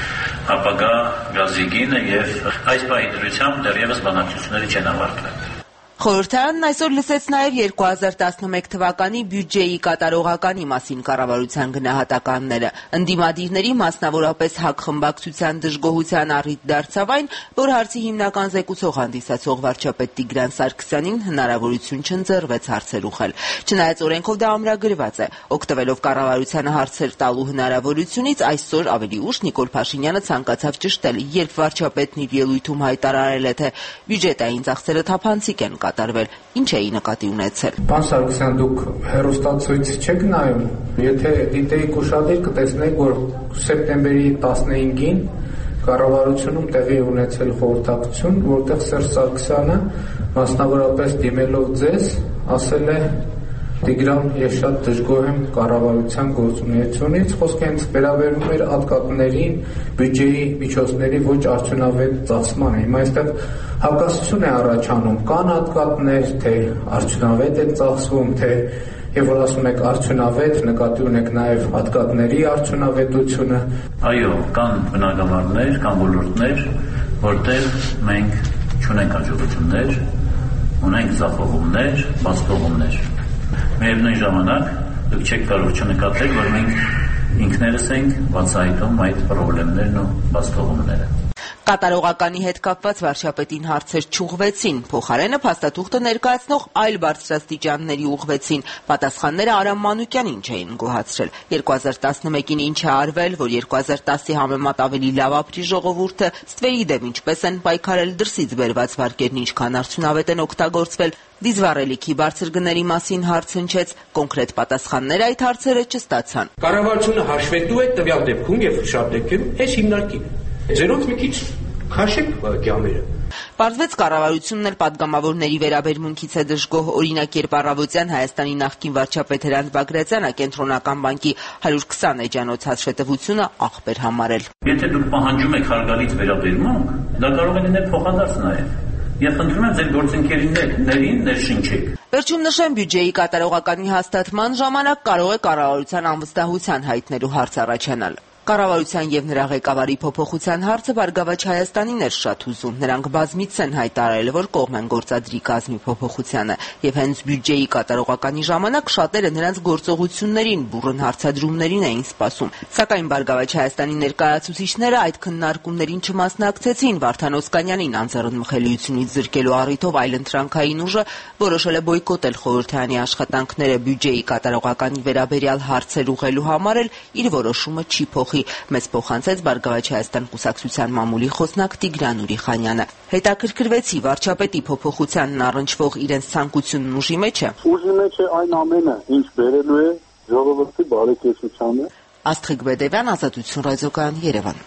ապագա գազի գինը եւ այս պահի դրությամբ դեռևս բանակցությունները չեն ավարտվել։ Խորհրդարանն այսօր լսեց նաև երկու հազար տասնմեկ թվականի բյուջեի կատարողականի մասին կառավարության գնահատականները։ Ընդդիմադիրների, մասնավորապես ՀԱԿ խմբակցության դժգոհության առիթ դարձավ այն, որ հարցի հիմնական զեկուցող հանդիսացող վարչապետ Տիգրան Սարգսյանին հնարավորություն չընձեռվեց հարցեր ուղղել։ Չնայած օրենքով դա ամրագրված է, օգտվելով կառավարությանը հարցեր տալու հնարավորությունից, այսօր ավելի ուշ Նիկոլ Փաշինյանը ցանկացավ ճշտել, երբ վարչապետն իր ելույթում հայտարարել է, թե բյուջետային ծախսերը թափանցիկ են կատարվել, ինչ էի նկատի ունեցել։ Պարոն Սարգսյան, դուք հեռուստացույց չեք նայում, եթե դիտեիք ուշադիր կտեսնեիք, որ սեպտեմբերի տասնհինգին կառավարությունում տեղի ունեցել խորհրդակցություն, որտեղ Սերժ Սարգսյանը մասնավորապես դիմելով ձեզ ասել է Տիգրան, ես շատ դժգոհ եմ կառավարության գործունեությունից, խոսքը հենց վերաբերում էր ատկատներին, բյուջեի միջոցների ոչ արդյունավետ ծախսմանը։ Հիմա այստեղ հակասություն է առաջանում, կան ատկատներ, թե արդյունավետ է ծախսվում, թե եւ որ ասում եք արդյունավետ, նկատի ունեք նաեւ ատկատների արդյունավետությունը։ Այո, կան բնագավառներ, կան ոլորտներ, որտեղ մենք չունենք հաջողություններ, ունենք ձախողումներ, բացթողումներ։ Միևնույն ժամանակ դուք չեք կարող չնկատել, որ մենք ինքներս ենք բացահայտում այդ խնդիրներն ու բացթողումները։ Կատարողականի հետ կապված վարչապետին հարցեր չուղղվեցին, փոխարենը փաստաթուղթը ներկայացնող այլ բարձրաստիճանների ուղղվեցին, պատասխանները Արամ Մանուկյանին չէին գոհացրել։ երկու հազար տասնմեկին ինչ է արվել, որ երկու հազար տասի համեմատ ավելի լավ ապրի ժողովուրդը, ստվերի դեմ ինչպես են պայքարել, դրսից բերված վարկերն ինչքան արդյունավետ են օգտագործվել, դիզվառելիքի բարձր գների մասին հարց հնչեց, կոնկրետ պատասխաններ այդ հարցերը չստացան։ Կառավարությունը հաշվետու է տվյալ դեպքում եւ շատ դեպքերում այս հիմնարկին։ Ձերոց մի քիչ քաշեք կյամերը։ Պարզվեց կառավարությունն էլ պատգամավորների վերաբերմունքից է դժգոհ, օրինակ երբ առավոտյան Հայաստանի նախկին վարչապետ Հրանտ Բագրատյանը Կենտրոնական բանկի հարյուր քսան էջանոց հաշվետվությունը աղբեր համարել։ Եթե դուք պահանջում եք հարգալից վերաբերմունք, դա կարող է լինել փոխադարձ նաև։ Եվ խնդրում եմ ձեր գործընկերներին ներշնչեք։ Վերջում նշեմ, բյուջեի կատարողականի հաստատման ժամանակ կարող է կառավարության անվստահության հայտնելու հարց առաջանալ։ Կառավարության եւ նրա ղեկավարի փոփոխության հարցը Բարգավաճ Հայաստանին էր շատ հուզում։ Նրանք բազմիցս են հայտարարել, որ կողմ են գործադրի կազմի փոփոխությանը, եւ հենց բյուջեի կատարողականի ժամանակ շատերը նրանց գործողություններին, բուռն հարցադրումներին էին սպասում։ Սակայն Բարգավաճ Հայաստանի ներկայացուցիչները այդ քննարկումներին չմասնակցեցին։ Վարդան Օսկանյանին անձեռնմխելիությունից զրկելու առիթով այլընտրանքային ուժը որոշել է բոյկոտել խորհրդարանի աշխատանքները բյուջեի կատարողականի վերաբերյալ հարցեր ուղղելու համար, իր որոշումը չի փոխի։ Մեզ փոխանցեց Բարգավաճ Հայաստան կուսակցության մամուլի խոսնակ Տիգրան Ուրիխանյանը։ Հետաքրքրվեցի վարչապետի փոփոխությանն առնչվող իրենց ցանկությունն ուժի մեջ է։ Ուժի մեջ է այն ամենը, ինչ բերելու է ժողովրդի բարեկեցությանը։ Աստղիկ Բեդևյան, Ազատություն ռադիոկայան, Երևան։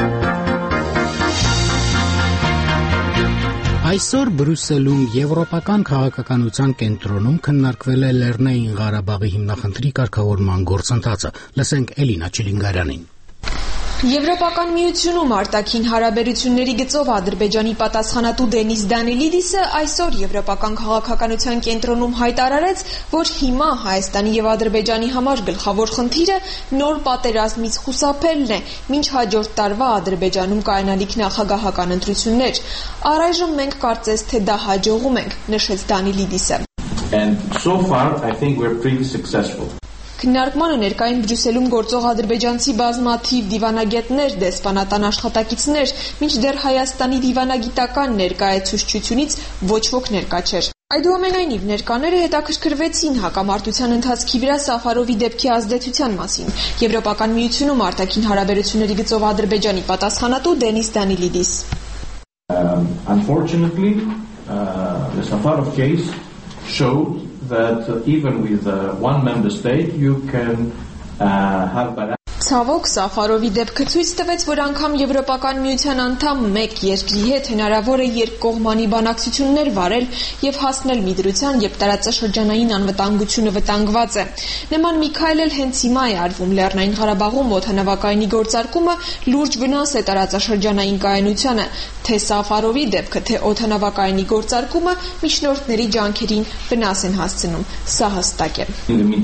Այսօր Բրյուսելում Եվրոպական քաղաքականության կենտրոնում քննարկվել է Լեռնային Ղարաբաղի հիմնախնդրի կարգավորման գործընթացը։ Լսենք Էլինա Չիլինգարյանին։ Եվրոպական միությունում արտաքին հարաբերությունների գծով Ադրբեջանի պատասխանատու Դենիս Դանիլիդիսը այսօր Եվրոպական քաղաքականության կենտրոնում հայտարարեց, որ հիմա Հայաստանի եւ Ադրբեջանի համար գլխավոր խնդիրը նոր պատերազմից խուսափելն է, մինչ հաջորդ տարվա Ադրբեջանում կայանալիք նախագահական ընտրություններ։ Առայժմ մենք կարծես թե դա հաջողում ենք, նշեց Դանիլիդիսը։ And so far I think we're pretty successful. Քննարկմանը ներկային Բրյուսելում գործող ադրբեջանցի բազմաթիվ դիվանագետներ, դեսպանատան աշխատակիցներ, մինչդեռ Հայաստանի դիվանագիտական ներկայացուցչությունից ոչ ոք ներկա չէր։ Այդուամենայնիվ ներկաները հետաքրքրվեցին հակամարտության ընթացքի վրա Սաֆարովի դեպքի ազդեցության մասին։ Եվրոպական միությունում արտաքին հարաբերությունների գծով Ադրբեջանի պատասխանատու Դենիս Դանիլիդիս։ Um, unfortunately, uh, the Safarov case showed that uh, even with uh, one member state you can uh, have Ցավոք, Սաֆարովի դեպքը ցույց տվեց, որ անգամ Եվրոպական միության անդամ մեկ երկրի հետ հնարավոր է երկկողմանի բանակցություններ վարել եւ հասնել մի դրության, երբ տարածաշրջանային անվտանգությունը վտանգված է։ Նման մի քայլ էլ հենց հիմա է արվում Լեռնային Ղարաբաղում օդանավակայանի գործարկումը լուրջ վնաս է տարածաշրջանային կայունությանը, թե Սաֆարովի դեպքը, թե օդանավակայանի գործարկումը միջնորդների ջանքերին վնաս են հասցնում։ Սա հստակ է։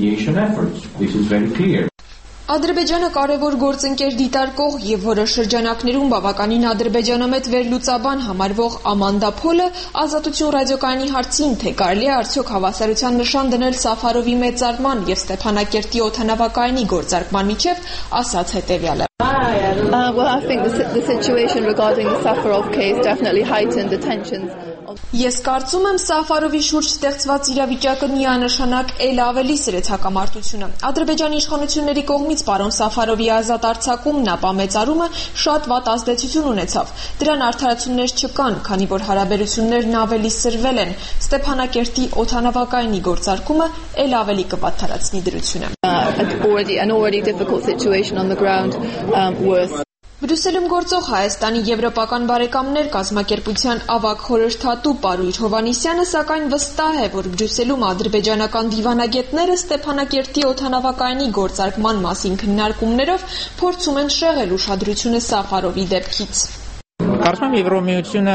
Ադրբեջանը կարևոր գործընկեր դիտարկող եւ որոշ շրջանակներում բավականին ադրբեջանամետ վերլուծաբան համարվող Ամանդա Փոլը Ազատություն ռադիոկայանի հարցին, թե կարելի է արդյոք հավասարության նշան դնել Սաֆարովի մեծարման եւ Ստեփանակերտի օդանավակայանի գործարկման միջեւ, ասաց հետեւյալը. Uh, well, I think the, the situation regarding the Safarov case definitely heightened the tensions. Ես կարծում եմ Սաֆարովի շուրջ ստեղծված իրավիճակը միանշանակ ել ավելի սրեց հակամարտությունը։ Ադրբեջանի իշխանությունների կողմից պարոն Սաֆարովի ազատ արձակումն ապա մեծարումը շատ վատ ազդեցություն ունեցավ։ Դրան արդարացումներ չկան, քանի որ հարաբերություններն ավելի սրվել են։ Ստեփանակերտի օդանավակայանի գործարկումը ել ավելի կվատթարացնի դրությունը։ Already an already difficult situation on the ground um, worse. Բրյուսելում գործող Հայաստանի եվրոպական բարեկամներ կազմակերպության ավագ խորհրդատու Պարույր Հովհաննիսյանը սակայն վստահ է, որ Բրյուսելում ադրբեջանական դիվանագետները Ստեփանակերտի օդանավակայանի գործարկման մասին քննարկումներով փորձում են շեղել ուշադրությունը Սաֆարովի դեպքից։ Կարծում եմ Եվրոմիությունը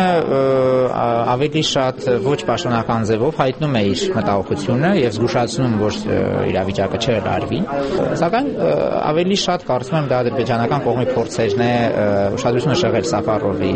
ավելի շատ ոչ պաշտոնական ձևով հայտնում է իր մտահոգությունը եւ զգուշացնում, որ իրավիճակը չհրարվի, սակայն ավելի շատ կարծում եմ դա ադրբեջանական կողմի փորձերն է ուշադրությունը շեղել Սաֆարովի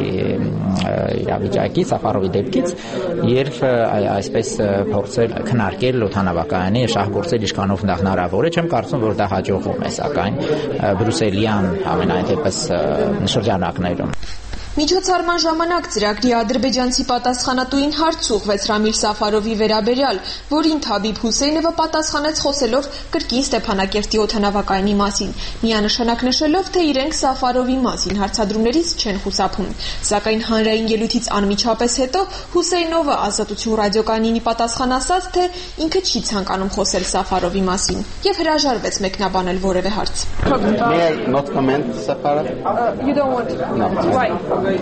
իրավիճակից, Սաֆարովի դեպքից, երբ այսպես փորձել քննարկել օդանավակայանի եւ շահգործել ինչքանով դա հնարավոր է, չեմ կարծում, որ դա հաջողվում է, սակայն բրյուսելյան ամենայն դեպս շրջանակներում։ Միջոցառման ժամանակ ծրագրի ադրբեջանցի պատասխանատուին հարց ուղղվեց Ռամիլ Սաֆարովի վերաբերյալ, որին Թաբիբ Հուսեյնովը պատասխանեց խոսելով կրկին Ստեփանակերտի օդանավակայանի մասին, միանշանակ նշելով, թե իրենք Սաֆարովի մասին հարցադրումներից չեն խուսափում։ Սակայն հանրային ելույթից անմիջապես հետո Հուսեյնովը Ազատություն ռադիոկայանին պատասխան ասաց, թե ինքը չի ցանկանում խոսել Սաֆարովի մասին եւ հրաժարվեց մեկնաբանել որևէ հարց։ May I not comment Safarov? Uh, you don't want to? No. Why?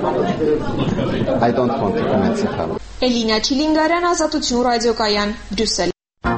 I don't want to comment Safarov. Էլինա Չիլինգարյան, Ազատություն ռադիոկայան, Բրյուսել։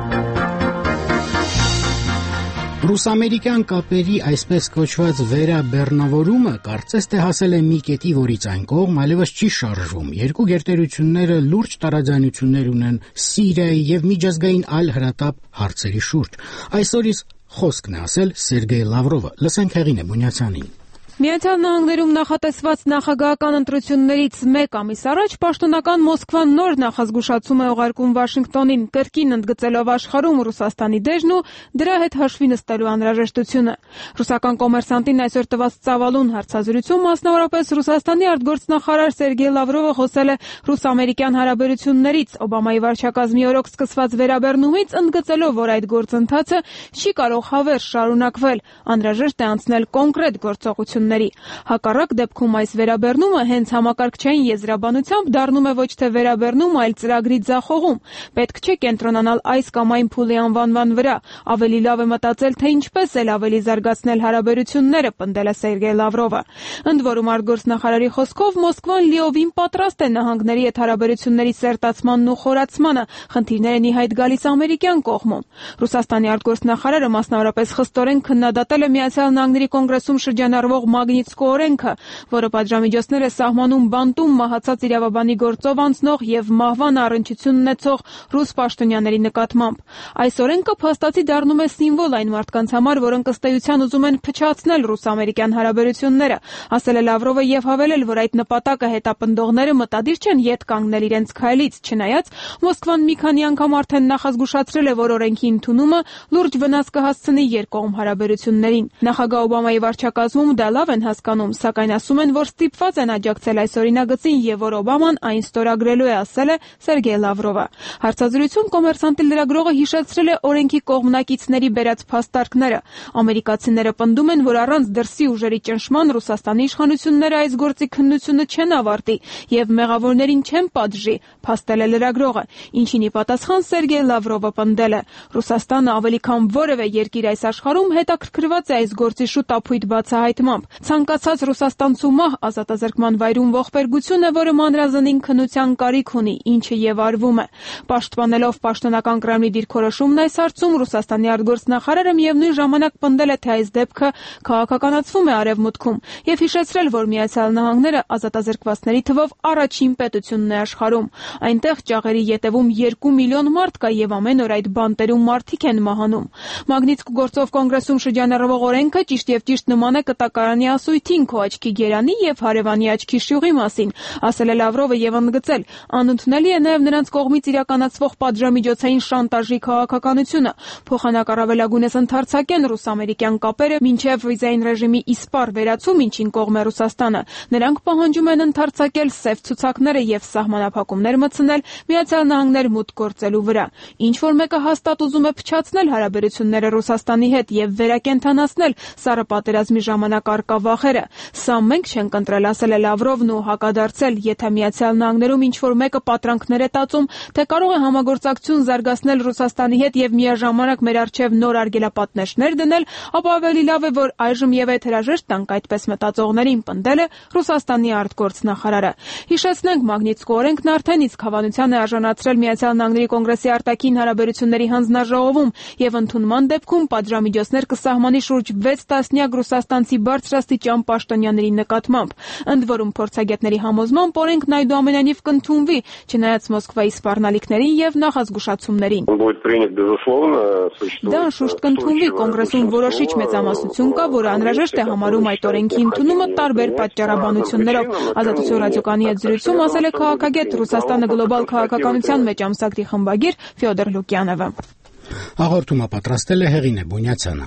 Ռուս-ամերիկյան կապերի այսպես կոչված վերաբեռնավորումը կարծես թե հասել է մի կետի, որից այն կողմ այլևս չի շարժվում։ Երկու գերտերությունները լուրջ տարաձայնություններ ունեն Սիրիայի եւ միջազգային այլ հրատապ հարցերի շուրջ։ Այսօր իսկ խոսքն է ասել Սերգեյ Լավրովը։ Լսենք Հեղինե Բունյացյանին։ Միացյալ Նահանգներում նախատեսված նախագահական ընտրություններից մեկ ամիս առաջ պաշտոնական Մոսկվան նոր նախազգուշացում է ուղարկում Վաշինգտոնին, կրկին ընդգծելով աշխարհում Ռուսաստանի դերն ու դրա հետ հաշվի նստելու անհրաժեշտությունը։ Ռուսական կոմերսանտին այսօր տված ծավալուն հարցազրույցում մասնավորապես Ռուսաստանի արտգործնախարար Սերգեյ Լավրովը խոսել է ռուս-ամերիկյան հարաբերություններից, Օբամայի վարչակազմի օրոք սկսված վերաբեռնումից, ընդգծելով, որ այդ գործընթացը չի կարող հավերժ շարունակվել, անհրաժեշտ է անցնել կոնկրետ գործողությունների։ Հակառակ դեպքում այս վերաբեռնումը հենց համակարգչային եզրաբանությամբ դառնում է ոչ թե վերաբեռնում, այլ ծրագրի ձախողում։ Պետք չէ կենտրոնանալ այս կամ այն փուլի անվանման վրա, ավելի լավ է մտածել, թե ինչպես էլ ավելի զարգացնել հարաբերությունները, պնդել է Սերգեյ Լավրովը։ Ընդ որում արտգործնախարարի խոսքով Մոսկվան լիովին պատրաստ է նահանգների հետ հարաբերությունների սերտացմանն ու խորացմանը, խնդիրներն ի հայտ գալիս ամերիկյան կողմում։ Ռուսաստանի արտգործնախարարը մասնավորապես խստորեն քննադատել է Միացյալ Նահանգների կոնգրեսում շրջանառվող Մագնիտսկու օրենքը, որը պատժամիջոցներ է սահմանում բանտում մահացած իրավաբանի գործով անցնող եւ մահվան առնչություն ունեցող ռուս պաշտոնյաների նկատմամբ։ Այս օրենքը փաստացի դառնում է սիմվոլ այն մարդկանց համար, որոնք ըստ էության ուզում են փչացնել ռուս-ամերիկյան հարաբերությունները, ասել է Լավրովը եւ հավելել, որ այդ նպատակը հետապնդողները մտադիր չեն ետ կանգնել իրենց քայլից, չնայած Մոսկվան մի քանի անգամ արդեն նախազգուշացրել է, որ օրենքի ընդունումը լուրջ վնաս կհասցնի երկկողմ հարաբերություններին։ Նախագահ Օբամայի վարչակազմում դա լավ լավ են հասկանում, սակայն ասում են, որ ստիպված են աջակցել այս օրինագծին եւ որ Օբաման այն ստորագրելու է, ասել է Սերգեյ Լավրովը։ Հարցազրույցում կոմերսանտի լրագրողը հիշեցրել է օրենքի կողմնակիցների բերած փաստարկները։ Ամերիկացիները պնդում են, որ առանց դրսի ուժերի ճնշման Ռուսաստանի իշխանությունները այս գործի քննությունը չեն ավարտի եւ մեղավորներին չեն պատժի, փաստել է լրագրողը, ինչին ի պատասխան Սերգեյ Լավրովը պնդել է. Ռուսաստանը ավելի քան որևէ երկիր այս աշխարհում հետաքրքրված է այս գործի շուտ ապույտ բացահայտմամբ։ Ցանկացած ռուսաստանցու մահ ազատազրկման վայրում ողբերգություն է, որը մանրազնին քննության կարիք ունի, ինչը եւ արվում է։ Պաշտպանելով պաշտոնական Կրեմլի դիրքորոշումն այս հարցում Ռուսաստանի արտգործնախարարը միևնույն ժամանակ պնդել է, թե այս դեպքը քաղաքականացվում է Արևմուտքում եւ հիշեցրել, որ Միացյալ Նահանգները ազատազրկվածների թվով առաջին պետությունն է աշխարհում։ Այնտեղ ճաղերի ետևում երկու միլիոն մարդ կա եւ ամեն օր այդ բանտերում մարդիկ են մահանում։ Մագնիտսկ գործով կոնգրեսում շրջանառվող օրենքը ճիշտ եւ ճիշտ նման է կտակարանի ասույթին քո աչքի գերանի եւ հարևանի աչքի շյուղի մասին, ասել է Լավրովը եւ ընդգծել. անընդունելի է նաեւ նրանց կողմից իրականացվող պատժամիջոցային շանտաժի քաղաքականությունը։ Փոխանակ առավելագույնս ընդարձակեն ռուս-ամերիկյան կապերը մինչեւ վիզային ռեժիմի իսպառ վերացում, ինչին կողմ է Ռուսաստանը։ Նրանք պահանջում են ընդարձակել սև ցուցակները եւ սահմանափակումներ մտցնել Միացյալ Նահանգներ մուտք գործելու վրա։ Ինչ որ մեկը հաստատ ուզում է փչացնել հարաբերությունները Ռուսաստանի հետ եւ վերակենդանացնել սառը պատերազմի ժամանակ արկա վախերը։ Սա մենք չենք ընտրել, ասել է Լավրովն ու հակադարձել, եթե Միացյալ Նահանգներում ինչ որ մեկը պատրանքներ է տածում, թե կարող է համագործակցություն զարգացնել Ռուսաստանի հետ եւ միաժամանակ մեր առջեւ նոր արգելապատնեշներ դնել, ապա ավելի լավ է, որ այժմ եւ այդ հրաժեշտ տանք այդպես մտածողներին, պնդել է Ռուսաստանի արտգործնախարարը։ Հիշեցնենք, Մագնիտսկի օրենքն արդեն իսկ հավանության է արժանացրել Միացյալ Նահանգների կոնգրեսի արտաքին հարաբերությունների հանձնաժողովում եւ ընդունման դեպքում պատժամիջոցներ կսահմանի շուրջ վեց տասնյակ ռուսաստանցի բարձրաստիճան պաշտոնյաների նկատմամբ։ Ընդ որում փորձագետների համոզմամբ օրենքն այդուամենայնիվ կընդունվի, չնայած Մոսկվայի սպառնալիքներին եւ նախազգուշացումներին։ Դա անշուշտ կընդունվի, կոնգրեսում որոշիչ մեծամասնություն կա, որը անհրաժեշտ է համարում այդ օրենքի ընդունումը տարբեր պատճառաբանություններով։ Ազատություն ռադիոկայանի հետ զրույցում ասել է քաղաքագետ, Ռուսաստանը գլոբալ քաղաքականության մեջ ամսագրի խմբագիր Ֆյոդոր Լուկյանովը։ Հաղորդումը պատրաստել է Հեղինե Բունյացյանը։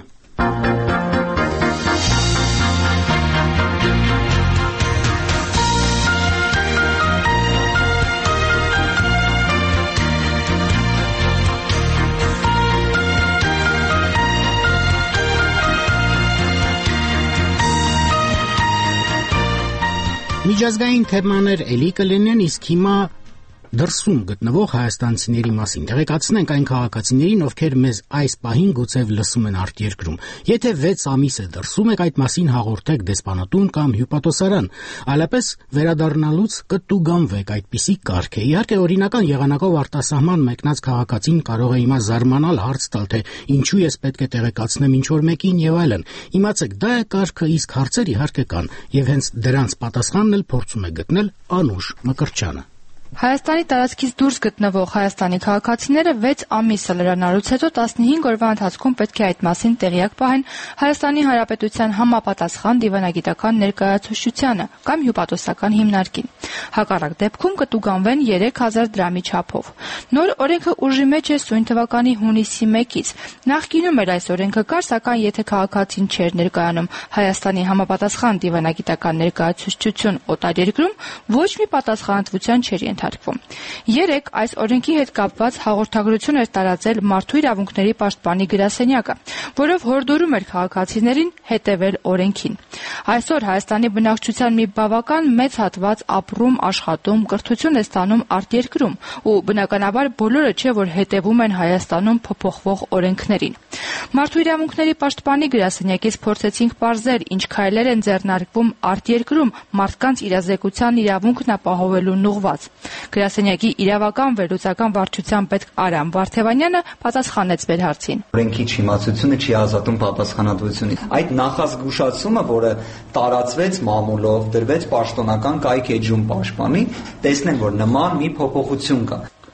Միջազգային թեմաներ էլի կլինեն, իսկ հիմա դրսում գտնվող հայաստանցիների մասին տեղեկացնենք այն քաղաքացիներին, ովքեր մեզ այս պահին գուցև լսում են արտերկրում։ Եթե վեց ամիս է դրսում եք, այդ մասին հաղորդեք դեսպանատուն կամ հյուպատոսարան, այլապես վերադառնալուց կտուգանվեք, այդպիսի կարգ է։ Իհարկե, օրինական եղանակով արտասահման մեկնած քաղաքացին կարող է հիմա զարմանալ, հարց տալ, թե ինչու ես պետք է տեղեկացնեմ ինչ որ մեկին եւ այլն։ Իմացեք, դա է կարգը, իսկ հարցեր իհարկե կան, եւ հենց դրանց պատասխանն էլ փորձում է գտնել Անուշ Մկրտչյանը։ Հայաստանի տարածքից դուրս գտնվող հայաստանի քաղաքացիները վեց ամիսը լրանալուց հետո տասնհինգ օրվա ընթացքում պետք է այդ մասին տեղյակ պահեն Հայաստանի Հանրապետության համապատասխան դիվանագիտական ներկայացուցչությանը կամ հյուպատոսական հիմնարկին։ Հակառակ դեպքում կտուգանվեն երեք հազար դրամի չափով։ Նոր օրենքը ուժի մեջ է սույն թվականի հունիսի մեկից։ Նախկինում էր այս օրենքը կար, սակայն եթե քաղաքացին չէր ներկայանում Հայաստանի համապատասխան դիվանագիտական ներկայացուցչություն օտարերկրում, ոչ մի պատասխանատվության չէր ենթարկվում։ Երեք այս օրենքի հետ կապված հաղորդագրություն էր տարածել Մարդու իրավունքների պաշտպանի գրասենյակը, որով հորդորում էր քաղաքացիներին հետևել օրենքին։ Այսօր Հայաստանի բնակչության մի բավական մեծ հատված ապրում, աշխատում, կրթություն է ստանում արտերկրում, ու բնականաբար բոլորը չէ, որ հետևում են Հայաստանում փոփոխվող օրենքներին։ Մարդու իրավունքների պաշտպանի գրասենյակից փորձեցինք պարզել, ինչ քայլեր են ձեռնարկվում արտերկրում մարդկանց իրազեկության իրավունքն ապահովելուն ուղղված։ Գրասենյակի իրավական վերլուծական վարչության պետ Արամ Վարդևանյանը պատասխանեց մեր հարցին։ Օրենքի չիմացությունը չի ազատում պատասխանատվությունից։ Այդ նախազգուշացումը, որը տարածվեց մամուլով, դրվեց պաշտոնական կայք էջում պաշտպանի, տեսնեն, որ նման մի փոփոխություն կա։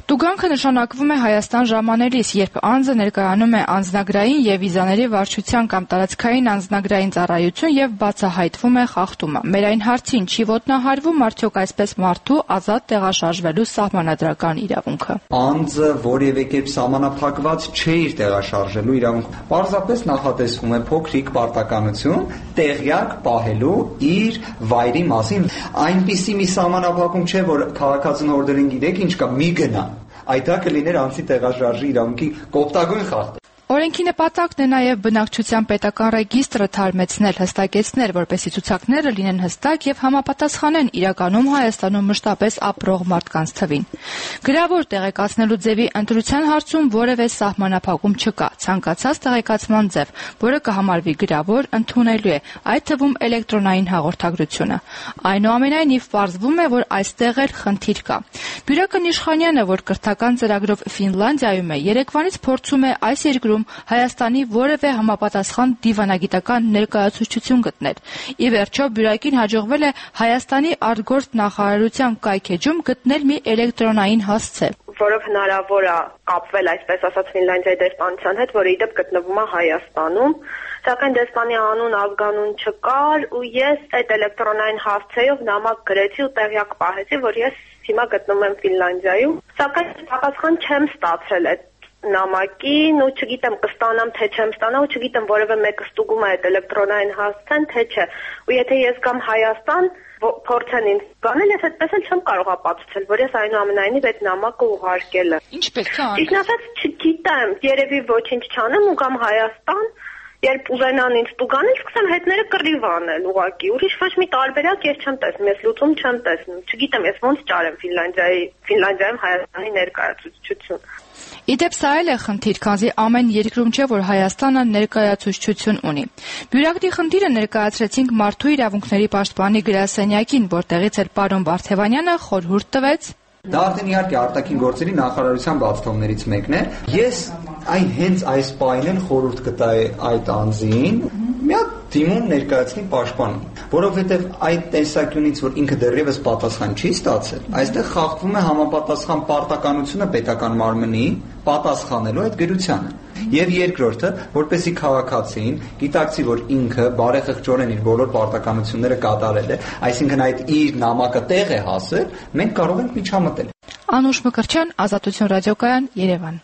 Տուգանքը նշանակվում է Հայաստան ժամանելիս, երբ անձը ներկայանում է անձնագրային եւ վիզաների վարչության կամ տարածքային անձնագրային ծառայություն եւ բացահայտվում է խախտումը։ Մեր այն հարցին չի ոտնահարվում արդյոք այսպես մարդու ազատ տեղաշարժվելու սահմանադրական իրավունքը։ Անձը որևէ կերպ սահմանափակված չէ իր տեղաշարժելու իրավունք։ Պարզապես նախատեսվում է փոքրիկ պարտականություն տեղյակ պահելու իր վայրի մասին։ Այնպիսի մի սահմանափակում չէ, որ քաղաքացին օրդերին գիտեք ինչ կա, մի գնա։ Այդ դա կլիներ անձի տեղաշարժի իրավունքի կոպտագույն խախտում։ Օրենքի նպատակն է նաև բնակչության պետական ռեգիստրը թարմեցնել, հստակեցնել, որպեսզի ցուցակները լինեն հստակ եւ համապատասխանեն իրականում Հայաստանում մշտապես ապրող մարդկանց թվին։ Գրավոր տեղեկացնելու ձևի ընտրության հարցում որևէ սահմանափակում չկա։ Ցանկացած տեղեկացման ձև, որը կհամարվի գրավոր, ընդունելու է, այդ թվում էլեկտրոնային հաղորդագրությունը։ Այնուամենայնիվ պարզվում է, որ այստեղ էլ խնդիր կա։ Բյուրակը Նիշխանյանը, որ կրթական ծրագրով Ֆինլանդիայում է, երեկվանից փորձում է այս երկրում Հայաստանի որևէ համապատասխան դիվանագիտական ներկայացուցչություն գտնել։ Ի վերջո բյուրակին հաջողվել է Հայաստանի արտգործ նախարարության կայքեջում գտնել մի էլեկտրոնային հասցե, որով հնարավոր է կապվել, այսպես ասած, Ֆինլանդիայի դեսպանության հետ, որը իդեպ գտնվում է Հայաստանում, սակայն դեսպանի անուն ազգանուն չկար, ու ես այդ էլեկտրոնային հասցեով նամակ գրեցի ու տեղյակ պահեցի, որ ես հիմա գտնվում եմ Ֆինլանդիայում, սակայն պատասխան չեմ ստացել այդ նամակին ու չգիտեմ կստանամ թե չեմ ստանա ու չգիտեմ որևէ մեկը ստուգում է այդ էլեկտրոնային հասցեն թե չէ ու եթե ես գամ Հայաստան փորձեն ինձ կանել ես այդպես էլ չեմ կարող ապացուցել որ ես այնուամենայնիվ այդ նամակը ուղարկել եմ ինչ պետք է անել Իսկ ասած չգիտեմ երևի ոչինչ չանեմ ու գամ Հայաստան Երբ ուզենան ինձ տուգանել, սկսեմ հետները կռիվ անել ուղակի։ Ուրիշ ոչ մի տարբերակ ես չեմ տեսնում, ես լուծում չեմ տեսնում։ Չգիտեմ, ես ոնց ճարեմ Ֆինլանդիայի, Ֆինլանդիայում Հայաստանի ներկայացուցչություն։ Իդեպ սա էլ է խնդիր, քանզի ամեն երկրում չէ, որ Հայաստանը ներկայացուցչություն ունի։ Բյուրակի խնդիրը ներկայացրեցինք Մարդու իրավունքների պաշտպանի գրասենյակին, որտեղից էլ պարոն Վարդևանյանը խորհուրդ տվեց Դա արդեն իհարկե արտաքին գործերի նախարարության բացթողներից մեկն է։ Ես այն հենց այս պահին էլ խորհուրդ կտայի այդ անձին մի հատ դիմում ներկայացնի պաշտպանին, որովհետև այդ տեսանկյունից, որ ինքը դեռևս պատասխան չի ստացել, այստեղ խախտվում է համապատասխան պարտականությունը պետական մարմնի պատասխանելու այդ գրությանը։ Եվ երկրորդը, որպեսզի քաղաքացին գիտակցի, որ ինքը բարեխղճորեն իր բոլոր պարտականությունները կատարել է, այսինքն այդ իր նամակը տեղ է հասել, մենք կարող ենք միջամտել։ Անուշ Մկրտչյան, Ազատություն ռադիոկայան, Երևան։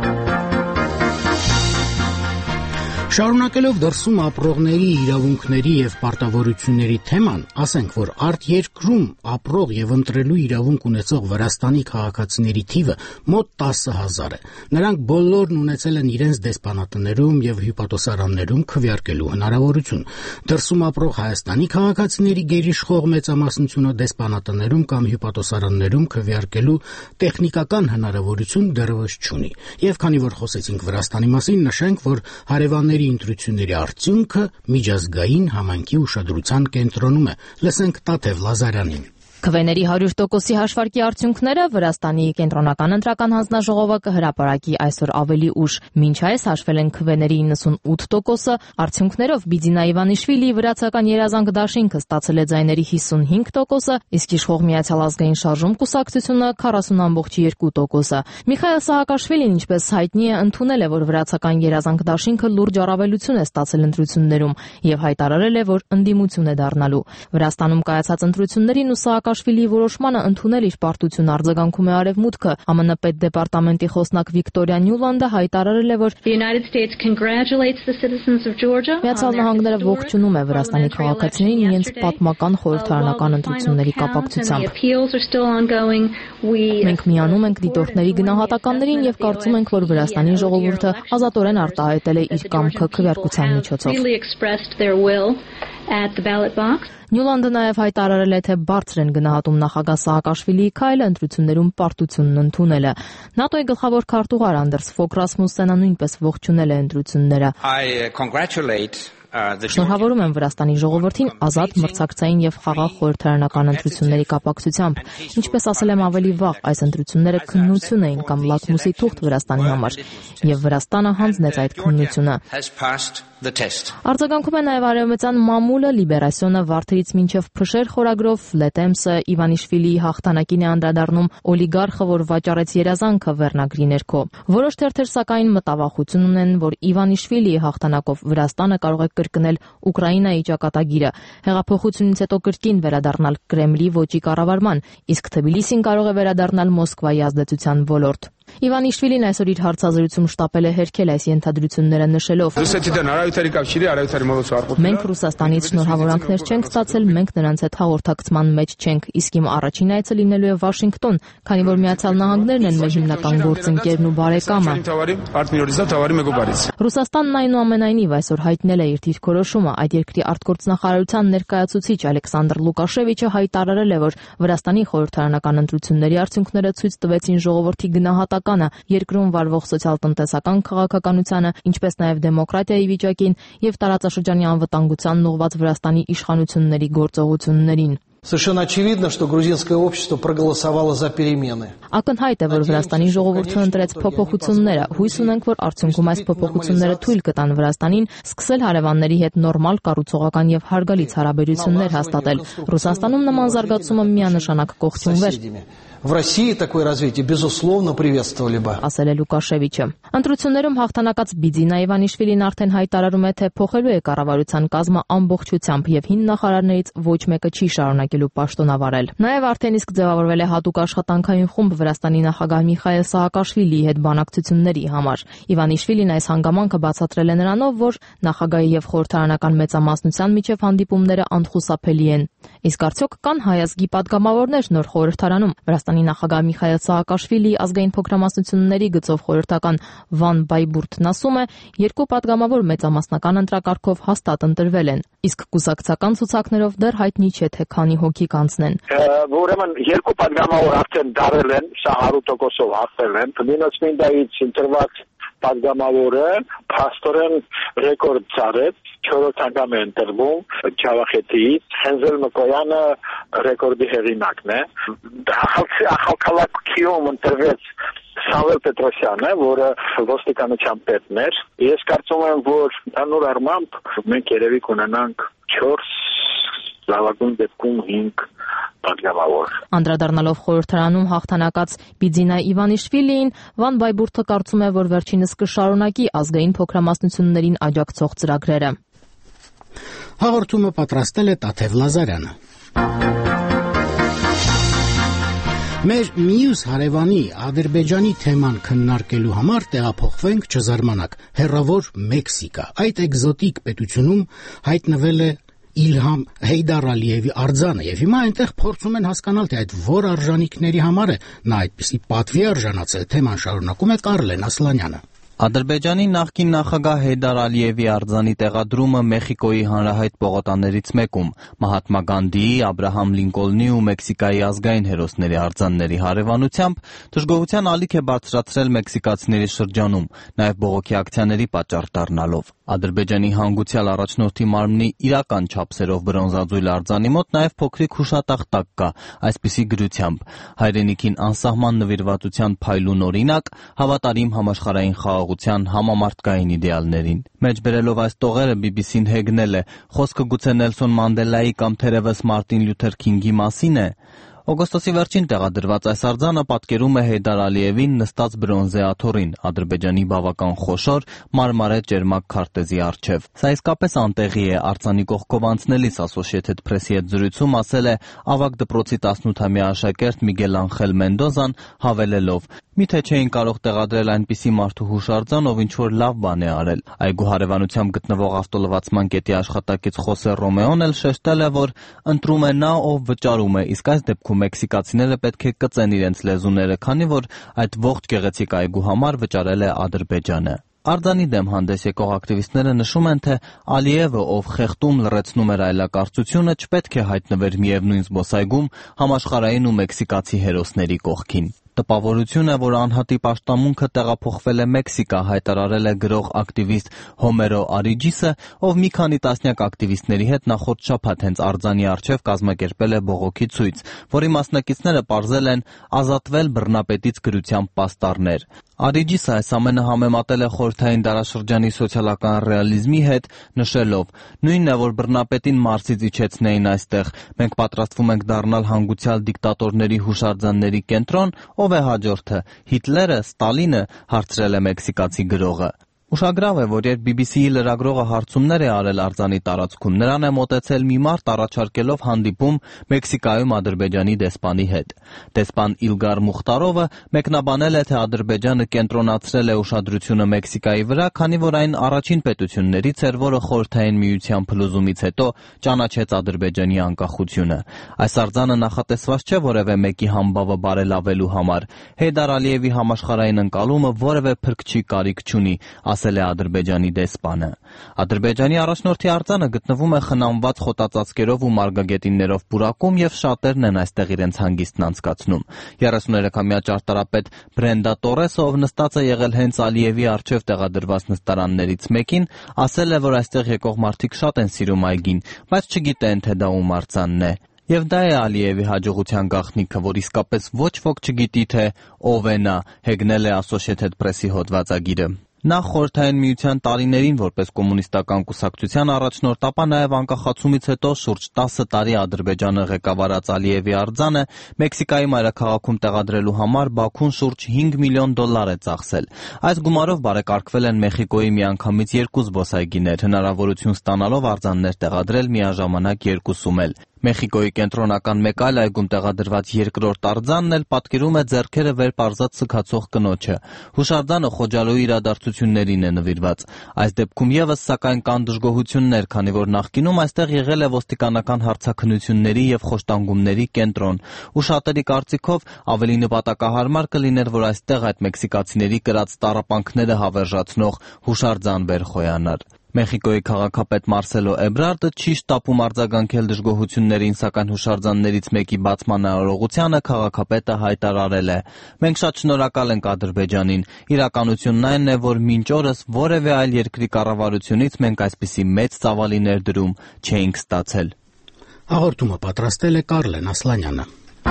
Շարունակելով դրսում ապրողների իրավունքների եւ պարտավորությունների թեման, ասենք, որ արտերկրում ապրող եւ ընտրելու իրավունք ունեցող Վրաստանի քաղաքացիների թիվը մոտ տասը հազար է։ Նրանք բոլորն ունեցել են իրենց դեսպանատներում եւ հյուպատոսարաններում քվեարկելու հնարավորություն։ Դրսում ապրող Հայաստանի քաղաքացիների գերիշխող մեծամասնությունը դեսպանատներում կամ հյուպատոսարաններում քվեարկելու տեխնիկական հնարավորություն դեռևս չունի։ Եվ քանի որ խոսեցինք Վրաստանի մասին, նշենք, որ հարևանների ընտրությունների արդյունքը միջազգային համայնքի ուշադրության կենտրոնում է։ Լսենք Տաթև Լազարյանին։ Քվեների հարյուր տոկոսի հաշվարկի արդյունքները Վրաստանի կենտրոնական ընտրական հանձնաժողովը կհրապարակի այսօր ավելի ուշ։ Մինչ այս հաշվել են քվեների իննսունութ տոկոսը, արդյունքներով Բիձինա Իվանիշվիլիի վրացական երազանք դաշինքը ստացել է ձայների հիսունհինգ տոկոսը, իսկ իշխող Միացյալ ազգային շարժում կուսակցությունը քառասուն ամբողջ երկու տոկոսը։ Միխայել Սահակաշվիլին, ինչպես հայտնի է, ընդունել է, որ վրացական երազանք դաշինքը լուրջ առավելություն է ստացել ընտրություններում եւ հայտարարել է, որ ընդդիմություն է դառնալու։ Վրաստանում կայացած ընտրություններին ու Սահակաշվիլիի որոշմանը ընդունել իր պարտությունը արձագանքում է Արևմուտքը։ ԱՄՆ պետդեպարտամենտի խոսնակ Վիկտորիա Նյուլանդը հայտարարել է, որ Միացյալ Նահանգները ողջունում է Վրաստանի քաղաքացիներին իրենց պատմական խորհրդարանական ընտրությունների կապակցությամբ։ Մենք միանում ենք դիտորդների գնահատականներին եւ կարծում ենք, որ Վրաստանի ժողովուրդը ազատորեն արտահայտել է իր կամքը քվեարկության միջոցով։ Նյուլանդը նաև հայտարարել է, թե բարձր են գնահատում նախագահ Սահակաշվիլիի քայլը ընտրություններում պարտությունն ընդունելը։ ՆԱՏՕ-ի գլխավոր քարտուղար Անդերս Ֆոգ Ռասմուսսենը նույնպես ողջունել է ընտրությունները։ Շնորհավորում եմ Վրաստանի ժողովրդին ազատ, մրցակցային եւ խաղաղ խորհրդարանական ընտրությունների կապակցությամբ։ Ինչպես ասել եմ ավելի վաղ, այս ընտրությունները քննություն էին կամ լակմուսի թուղթ Վրաստանի համար, եւ Վրաստանը հանձնեց այդ քննությունը։ Արձագանքում է նաև արևմտյան մամուլը, Լիբերասիոնը վարդերից մինչև փշեր խորագրով, Լետեմսը Իվանիշվիլիի հաղթանակին է անդրադառնում օլիգարխը, որ վաճառեց երազանքը վերնագրի ներքո։ Որոշ թերթեր սակայն մտավախություն ունեն, որ Իվանիշվիլիի հաղթանակով Վրաստանը կարող է կրկնել Ուկրաինայի ճակատագիրը, հեղափոխությունից հետո կրկին վերադառնալ Կրեմլի ոճի կառավարման, իսկ Թբիլիսին կարող է վերադառնալ Մոսկվայի ազդեցության ոլորտ։ Իվանիշվիլին այսօր իր հարցազրույցում շտապել է հերքել այս ենթադրությունները նշելով. Մենք Ռուսաստանից շնորհավորանքներ չենք ստացել, մենք նրանց հետ հաղորդակցման մեջ չենք, իսկ իմ առաջին այցը լինելու է Վաշինգտոն, քանի որ Միացյալ Նահանգներն են մեր հիմնական գործընկերն ու բարեկամը։ Ռուսաստանն այնուամենայնիվ այսօր հայտնել է իր դիրքորոշումը։ Այդ երկրի արտգործնախարարության ներկայացուցիչ Ալեքսանդր Լուկաշևիչը հայտարարել է, որ Վրաստանի խորհրդարանական ընտրությունների արդյունքները ցույց տվեցին ժողովրդի գնահատականը, երկրում վարվող սոցիալ-տնտեսական քաղաքականությանը, ինչպես նաև դեմոկրատիայի վիճակին եւ տարածաշրջանի անվտանգությանն ուղղված Վրաստանի իշխանությունների գործողություններին։ Совершенно очевидно, что грузинское общество проголосовало за перемены. Ակնհայտ է, որ Վրաստանի ժողովուրդը ընտրեց փոփոխությունները։ Հույս ունենք, որ արդյունքում այս փոփոխությունները թույլ կտան Վրաստանին սկսել հարևանների հետ նորմալ կառուցողական եւ հարգալից հարաբերություններ հաստատել։ Ռուսաստանում նման զարգացումը միանշանակ կողքունվեր։ В России такое развитие, безусловно, приветствовали бы. Ասել է Լուկաշևիչը։ Ընտրություններում հաղթանակած Բիձինա Իվանիշվիլին արդեն հայտարարում է, թե փոխելու է կառավարության կազմը ամբողջությամբ եւ հին նախարարներից ոչ մեկը չի շարունակելու պաշտոնավարել։ Նաեւ արդեն իսկ ձևավորվել է հատուկ աշխատանքային խումբ Վրաստանի նախագահ Միխայել Սահակաշվիլիի հետ բանակցությունների համար։ Իվանիշվիլին այս հանգամանքը բացատրել է նրանով, որ նախագահի եւ խորհրդարանական մեծամասնության միջև հանդիպումները անխուսափելի են։ Իսկ արդյոք կան հայազգի падգամավորներ նոր խորհրդարանում։ Վրաստանի նախագահ Միխայել Սահակաշվիլիի ազգային փոքրամասնությունների գծով խորհրդական Վան Բայբուրտն ասում է, երկու падգամավոր մեծամասնական ընտրակարգով հաստատ ընտրվել են, իսկ կուսակցական ցուցակներով դեռ հայտնի չէ, թե քանի հոգի կանցնեն։ Ուրեմն երկու падգամավոր արդեն դարել են, շահարու տոկոսով հասել են, նույնիսկ ընտրված падգամավորը փաստորեն ռեկորդ ծարեց, չորրորդ անգամ է ընտրվում Չավախետիից, Հենզել Մկոյանը ռեկորդի հեղինակն է։ Ախալքալակիում ընտրվեց Սամվել Պետրոսյանը, որը ոստիկանության պետն էր։ Ես կարծում եմ, որ անոր առմամբ մենք երևի կունենանք չորս, լավագույն դեպքում հինգ падգամավոր։ Անդրադառնալով խորհրդարանում հաղթանակած Բիձինա Իվանիշվիլիին, Վան Բայբուրտը կարծում է, որ վերջինս կշարունակի ազգային փոքրամասնություններին աջակցող ծրագրերը։ Հաղորդումը պատրաստել է Տաթև Լազարյանը։ Մեր մյուս հարևանի Ադրբեջանի թեման քննարկելու համար տեղափոխվենք չզարմանաք հեռավոր Մեքսիկա։ Այդ էկզոտիկ պետությունում հայտնվել է Իլհամ Հեյդար Ալիևի արձանը եւ հիմա այնտեղ փորձում են հասկանալ, թե այդ որ արժանինքների համար է նա այդպիսի պատվի արժանացել։ Թեման շարունակում է Կարլեն Ասլանյանը։ Ադրբեջանի նախկին նախագահ Հեյդար Ալիևի արձանի տեղադրումը Մեխիկոյի հանրահայտ պողոտաներից մեկում, Մահատմա Գանդիի, Աբրահամ Լինկոլնի ու Մեքսիկայի ազգային հերոսների արձանների հարևանությամբ դժգոհության ալիք է բարձրացրել մեքսիկացիների շրջանում, նաև բողոքի ակցիաների պատճառ դառնալով։ Ադրբեջանի հանգուցյալ առաջնորդի մարմնի իրական չափսերով բրոնզաձույլ արձանի մոտ նաև փոքրիկ հուշատախտակ կա, այսպիսի գրությամբ. հայրենիքին անսահման նվիրվածության փայլուն օրինակ, հավատարիմ համաշխարհային խաղաղության համամարտկային իդեալներին։ Մեջբերելով այս տողերը բի բի սին հեգնել է, խոսքը գուցե Նելսոն Մանդելայի կամ թերևս Մարտին Լյութեր Քինգի մասին է։ Օգոստոսի վերջին տեղադրված այս արձանը պատկերում է Հեյդար Ալիևին նստած բրոնզե աթոռին, Ադրբեջանի բավական խոշոր մարմարե ճերմակ քարտեզի առջև։ Սա իսկապես անտեղի է, արձանի կողքով անցնելիս Associated Press-ի հետ զրույցում ասել է ավագ դպրոցի տասնութամյա աշակերտ Միգել Անխել Մենդոզան, հավելելով. Միթե չէին կարող տեղադրել այնպիսի մարդու հուշարձան, ով ինչ-որ լավ բան է արել։ Այգու հարևանությամբ գտնվող ավտոլվացման կետի աշխատակից Խոսե Ռոմեոն էլ շեշտել է, որ ընտրում է նա, ով վճարում է, իսկ այս դեպքում մեքսիկացիները պետք է կծեն իրենց լեզուները, քանի որ այդ ողջ գեղեցիկ այգու համար վճարել է Ադրբեջանը։ Արձանի դեմ հանդես եկող ակտիվիստները նշում են, թե Ալիևը, ով խեղդում լրացնում էր այլակարծությունը, չպետք է հայտնվեր միևնույն զբոսայգում համաշխարհային ու մեքսիկացի հերոսների կողքին։ Տպավորություն է, որ անհատի պաշտամունքը տեղափոխվել է Մեքսիկա, հայտարարել է գրող ակտիվիստ Հոմերո Արիջիսը, ով մի քանի տասնյակ ակտիվիստների հետ նախորդ շաբաթ հենց արձանի առջև կազմակերպել է բողոքի ցույց, որի մասնակիցները պարզել են ազատվել բռնապետից գրությամբ պաստառներ։ Արիջիսը այս ամենը համեմատել է խորհրդային դարաշրջանի սոցիալական ռեալիզմի հետ, նշելով. «Նույնն է, որ բռնապետին Մարսից իջեցնեին այստեղ, մենք պատրաստվում ենք դառնալ հանգուցյալ դիկտատորների հուշարձանների կենտրոն, ով է հաջորդը, Հիտլերը, Ստալինը», հարցրել է մեքսիկացի գրողը։ Ուշագրավ է, որ երբ բի բի սի-ի լրագրողը հարցումներ է արել արձանի տարածքում, նրան է մոտեցել մի մարդ առաջարկելով հանդիպում Մեքսիկայում Ադրբեջանի դեսպանի հետ։ Դեսպան Իլգար Մուխտարովը մեկնաբանել է, թե Ադրբեջանը կենտրոնացրել է ուշադրությունը Մեքսիկայի վրա, քանի որ այն առաջին պետություններից էր, որը Խորհրդային Միության փլուզումից հետո ճանաչեց Ադրբեջանի անկախությունը։ Այս արձանը նախատեսված չէ որևէ մեկի համբավը բարելավելու համար։ Հեյդար Ալիևի համաշխարհային ընկալումը որևէ փրկչի կարիք չունի, ասել է Ադրբեջանի դեսպանը։ Ադրբեջանի առաջնորդի արձանը գտնվում է խնամված խոտածածկերով ու մարգագետիններով պուրակում եւ շատերն են այստեղ իրենց հանգիստն անցկացնում։ երեսուներեքամյա ճարտարապետ Բրենդա Տորեսը, ով նստած է եղել հենց Ալիևի առջև տեղադրված նստարաններից մեկին, ասել է, որ այստեղ եկող մարդիկ շատ են սիրում այգին, բայց չգիտեն, թե դա ում արձանն է։ Եվ դա է Ալիևի հաջողության գաղտնիքը, որ իսկապես ոչ ոք չգիտի, թե ով է նա, հեգնել է Associated Press-ի հոդվածագիրը։ Նա Խորհրդային Միության տարիներին որպես կոմունիստական կուսակցության առաջնորդ, ապա նաև անկախացումից հետո շուրջ տասը տարի Ադրբեջանը ղեկավարած Ալիևի արձանը Մեքսիկայի մայրաքաղաքում տեղադրելու համար Բաքուն շուրջ հինգ միլիոն դոլար է ծախսել։ Այս գումարով բարեկարգվել են Մեխիկոյի միանգամից երկու զբոսայգիներ, հնարավորություն ստանալով արձաններ տեղադրել միաժամանակ երկուսում էլ։ Մեխիկոյի կենտրոնական մեկ այլ այգում տեղադրված երկրորդ արձանն էլ պատկերում է ձեռքերը վեր պարզած սգացող կնոջը։ Հուշարձանը Խոջալոյի իրադարձություններին է նվիրված։ Այս դեպքում եւս սակայն կան դժգոհություններ, քանի որ նախկինում այստեղ եղել է ոստիկանական հարցաքննությունների եւ խոշտանգումների կենտրոն, ու շատերի կարծիքով ավելի նպատակահարմար կլիներ, որ այստեղ այդ մեքսիկացիների կրած տառապանքները հավերժացնող հուշարձան վերխոյանար։ Մեխիկոյի քաղաքապետ Մարսելո Էբրարդը չի շտապում արձագանքել դժգոհություններին, սակայն հուշարձաններից մեկի բացման արարողությանը քաղաքապետը հայտարարել է. «Մենք շատ շնորհակալ ենք Ադրբեջանին։ Իրականությունն այն է, որ մինչ օրս որևէ այլ երկրի կառավարությունից մենք այսպիսի մեծ ծավալի ներդրում չէինք ստացել»։ Հաղորդումը պատրաստել է Կարլեն Ասլանյանը։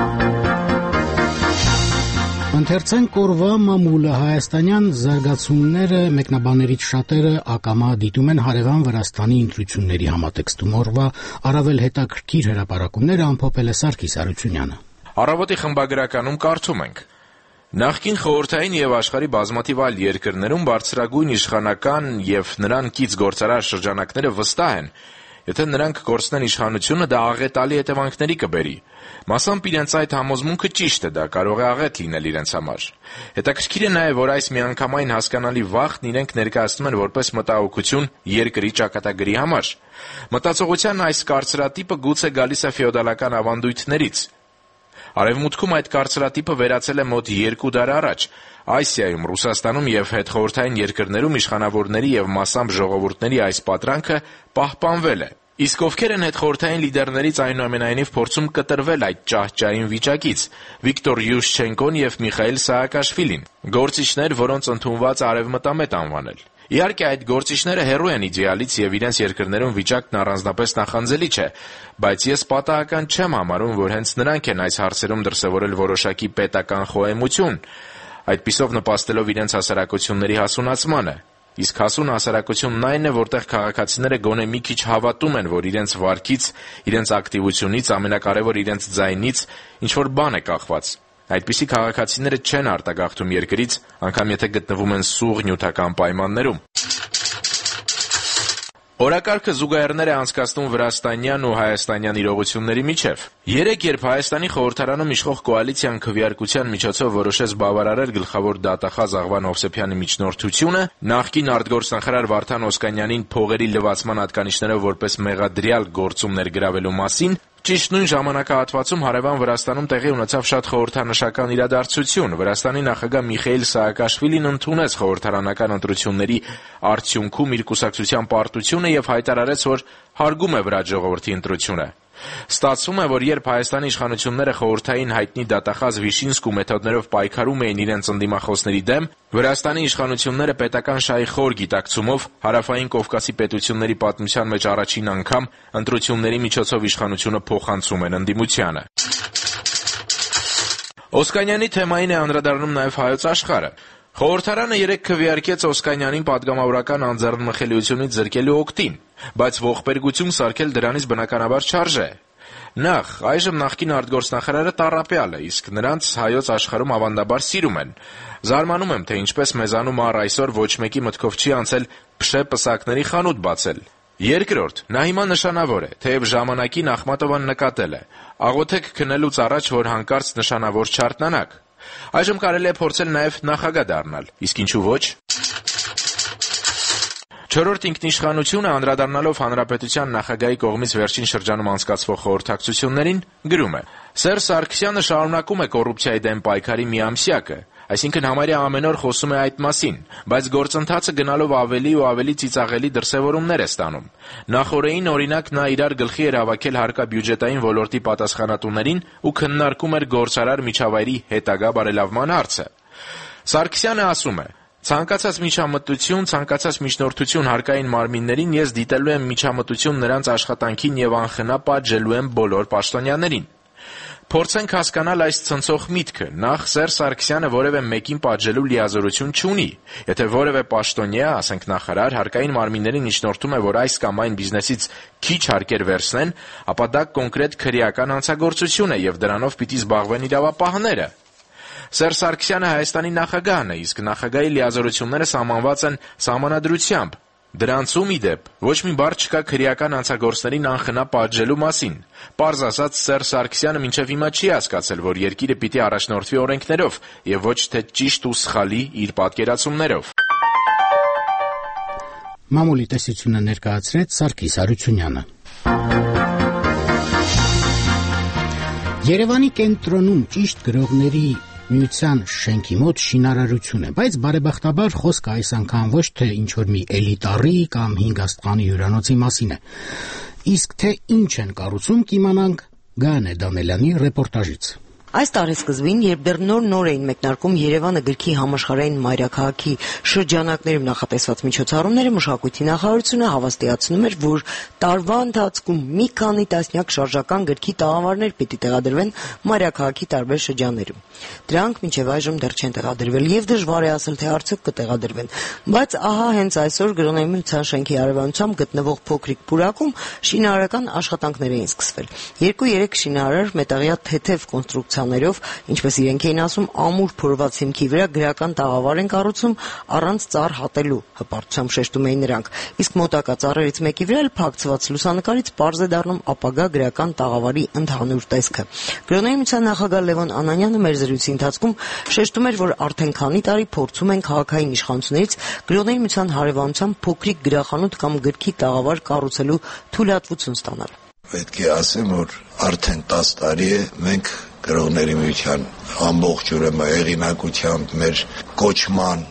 Ընթերցենք օրվա մամուլը հայաստանյան զարգացումները մեկնաբաներից շատերը ակամա դիտում են հարևան Վրաստանի ընտրությունների համատեքստում։ Օրվա առավել հետաքրքիր հրապարակումները ամփոփել է Սարգիս Արությունյանը։ Առավոտի խմբագրականում կարդում ենք. Նախկին խորհրդային եւ աշխարհի բազմաթիվ այլ երկրներում բարձրագույն իշխանական եւ նրան կից գործարար շրջանակները վստահ են, եթե նրանք կորցնեն իշխանությունը, դա աղետալի հետևանքների կբերի։ Մասամբ իրենց այդ համոզմունքը ճիշտ է, դա կարող է աղետ լինել իրենց համար։ Հետաքրքիր է նաև, որ այս միանգամայն հասկանալի վախն իրենք ներկայացնում են որպես մտահոգություն երկրի ճակատագրի համար։ Մտածողության այս կարծրատիպը գուցե գալիս է ֆեոդալական ավանդույթներից։ Արևմուտքում այդ կարծրատիպը վերացել է մոտ երկու դար առաջ։ Ասիայում, Ռուսաստանում եւ հետխորհրդային երկրներում իշխանավորների եւ մասամբ ժողովուրդների այս պատրանքը պահպանվել է։ Իսկ ովքեր են հետխորհրդային լիդերներից այնուամենայնիվ փորձում կտրվել այդ ճահճային վիճակից՝ Վիկտոր Յուշչենկոն եւ Միխայիլ Սաակաշվիլին, գործիչներ, որոնց ընդունված արևմտամետ անվանել։ Իհարկե, այդ գործիչները հեռու են իդեալից եւ իրենց երկրներում վիճակն առանձնապես նախանձելի չէ, բայց ես պատահական չեմ համարում, որ հենց նրանք են այս հարցերում դրսևորել որոշակի պետական խոհեմություն, այդպիսով նպաստելով իրենց հասարակությունների հասունացմանը։ Իսկ հասուն հասարակությունն այն է, որտեղ քաղաքացիները գոնե մի քիչ հավատում են, որ իրենց վարքից, իրենց ակտիվությունից, ամենակարևոր իրենց ձայնից ինչ-որ բան է կախված։ Այդպիսի քաղաքացիները չեն արտագաղթում երկրից, անգամ եթե գտնվում են սուղ նյութական պայմաններում։ Օրակարգը զուգահեռներ է անցկացնում վրաստանյան ու հայաստանյան իրողությունների միջև։ Երեկ, երբ Հայաստանի խորհրդարանում իշխող կոալիցիան քվեարկության միջոցով որոշեց բավարարել գլխավոր դատախազ Աղվան Հովսեփյանի միջնորդությունը, նախկին արտգործնախարար Վարդան Օսկանյանին փողերի լվացման հատկանիշներով որպես մեղադրյալ գործում ներգրավելու մասին, ճիշտ նույն ժամանակահատվածում հարևան Վրաստանում տեղի ունեցավ շատ խորհրդանշական իրադարձություն։ Վրաստանի նախագահ Միխայիլ Սաակաշվիլին ընդունեց խորհրդարանական ընտրությունների արդյունքում իր կուսակցության պարտությունը եւ հայտարարեց, որ հարգում է վրաց ժողովրդի ընտրությունը։ Ստացվում է, որ երբ Հայաստանի իշխանությունները խորհրդային հայտնի դատախազ Վիշինսկու մեթոդներով պայքարում էին իրենց ընդդիմախոսների դեմ, Վրաստանի իշխանությունները պետական շահի խոր գիտակցումով Հարավային Կովկասի պետությունների պատմության մեջ առաջին անգամ ընտրությունների միջոցով իշխանությունը փոխանցում են ընդդիմությանը։ Օսկանյանի թեմային է անդրադառնում նաև Հայոց Աշխարհը։ Խորհրդարանը երեկ քվեարկեց Օսկանյանին պատգամավորական անձեռնմխելիությունից զրկելու օգտին, բայց ողբերգություն սարքել դրանից բնականաբար չարժե։ Նախ, այժմ նախկին արտգործնախարարը տառապյալ է, իսկ նրանց Հայոց Աշխարհում ավանդաբար սիրում են։ Զարմանում եմ, թե ինչպես մեզանում առ այսօր ոչ մեկի մտքով չի անցել փշե պսակների խանութ բացել։ Երկրորդ, նա հիմա նշանավոր է, թեև ժամանակին Ախմատովան նկատել է. աղոթեք քննելուց առաջ, որ հանկարծ նշանավոր չարթնանաք։ Այժմ կարելի է փորձել նաև նախագահ դառնալ, իսկ ինչու ոչ։ Չորրորդ ինքնիշխանությունը, անդրադառնալով հանրապետության նախագահի կողմից վերջին շրջանում անցկացվող խորհրդակցություններին, գրում է. Սերժ Սարգսյանը շարունակում է կոռուպցիայի դեմ պայքարի միամսյակը, այսինքն համարյա ամեն օր խոսում է այդ մասին, բայց գործընթացը գնալով ավելի ու ավելի ծիծաղելի դրսևորումներ է ստանում։ Նախօրեին, օրինակ, նա իրար գլխի էր հավաքել հարկաբյուջետային ոլորտի պատասխանատուներին ու քննարկում էր գործարար միջավայրի հետագա բարելավման հարցը։ Սարգսյանը ասում է. Ցանկացած միջամտություն, ցանկացած միջնորդություն հարկային մարմիններին ես դիտելու եմ միջամտություն նրանց աշխատանքին եւ անխնա պատժելու եմ բոլոր պաշտոնյաներին։ Փորձենք հասկանալ այս ցնցող միտքը։ Նախ Սերժ Սարգսյանը որևէ մեկին պատժելու լիազորություն չունի։ Եթե որևէ պաշտոնյա, ասենք նախարար, հարկային մարմիններին իջնորդում է, որ այս կամ այն բիզնեսից քիչ հարկեր վերցնեն, ապա դա կոնկրետ քրեական հանցագործություն է եւ դրանով պիտի զբաղվեն իրավապահները։ Սերժ Սարգսյանը Հայաստանի նախագահն է, իսկ նախագահի լիազորությունները սահմանված են սահմանադրությամբ։ Դրանցում, ի դեպ, ոչ մի բառ չկա քրեական հանցագործներին անխնա պատժելու մասին։ Պարզ ասած, Սերժ Սարգսյանը մինչև հիմա չի հասկացել, որ երկիրը պիտի առաջնորդվի օրենքներով եւ ոչ թե ճիշտ ու սխալի իր պատկերացումներով։ Մամուլի տեսությունը ներկայացրեց Սարգիս Հարությունյանը։ Երևանի կենտրոնում ճիշտ գրողների Միության շենքի մոտ շինարարություն է, բայց բարեբախտաբար խոսքը այս անգամ ոչ թե ինչ-որ մի էլիտարի կամ հինգ աստղանի հյուրանոցի մասին է։ Իսկ թե ինչ են կառուցում, կիմանանք Գայանե Դանելյանի ռեպորտաժից։ Այս տարեսկզբին, երբ դեռ նոր-նոր էին մեկնարկում Երևանը գրքի համաշխարհային մայրաքաղաքի շրջանակներում նախատեսված միջոցառումները, մշակույթի նախարարությունը հավաստիացնում էր, որ տարվա ընթացքում մի քանի տասնյակ շարժական գրքի տաղավարներ պիտի տեղադրվեն մայրաքաղաքի տարբեր շրջաններում։ Դրանք մինչև այժմ դեռ չեն տեղադրվել եւ դժվար է ասել, թե արդյոք կտեղադրվեն։ Բայց ահա հենց այսօր Գրողների միության շենքի արևանությամբ գտնվող փոքրիկ պուրակում շինարարական աշխատանքներ էին սկսվել։ Երկու-երեք շինարար մետաղյա թեթև կոնստրուկցիաներով, ինչպես իրենք էին ասում, ամուր փորված հիմքի վրա գրական տաղավար են կառուցում առանց ծառ հատելու, հպարտությամբ շեշտում էին նրանք։ Իսկ մոտակա ծառերից մեկի վրա էլ փակցված լուսանկարից պարզ է դառնում ապագա գրական տաղավարի ընդհանուր տեսքը։ Գրողների միության նախագահ Լևոն Անանյանը մեր զրույցի ընթացքում շեշտում էր, որ արդեն քանի տարի փորձում են քաղաքային իշխանություններից Գրողների միության հարևանությամբ փոքրիկ գրախանութ կամ գրքի տաղավար կառուցելու թույլատվություն ստանալ։ Պետք է ասեմ, որ արդեն տասը տարի է մենք Գրողների միության ամբողջ ուրեմն հեղինակությամբ մեր կոչման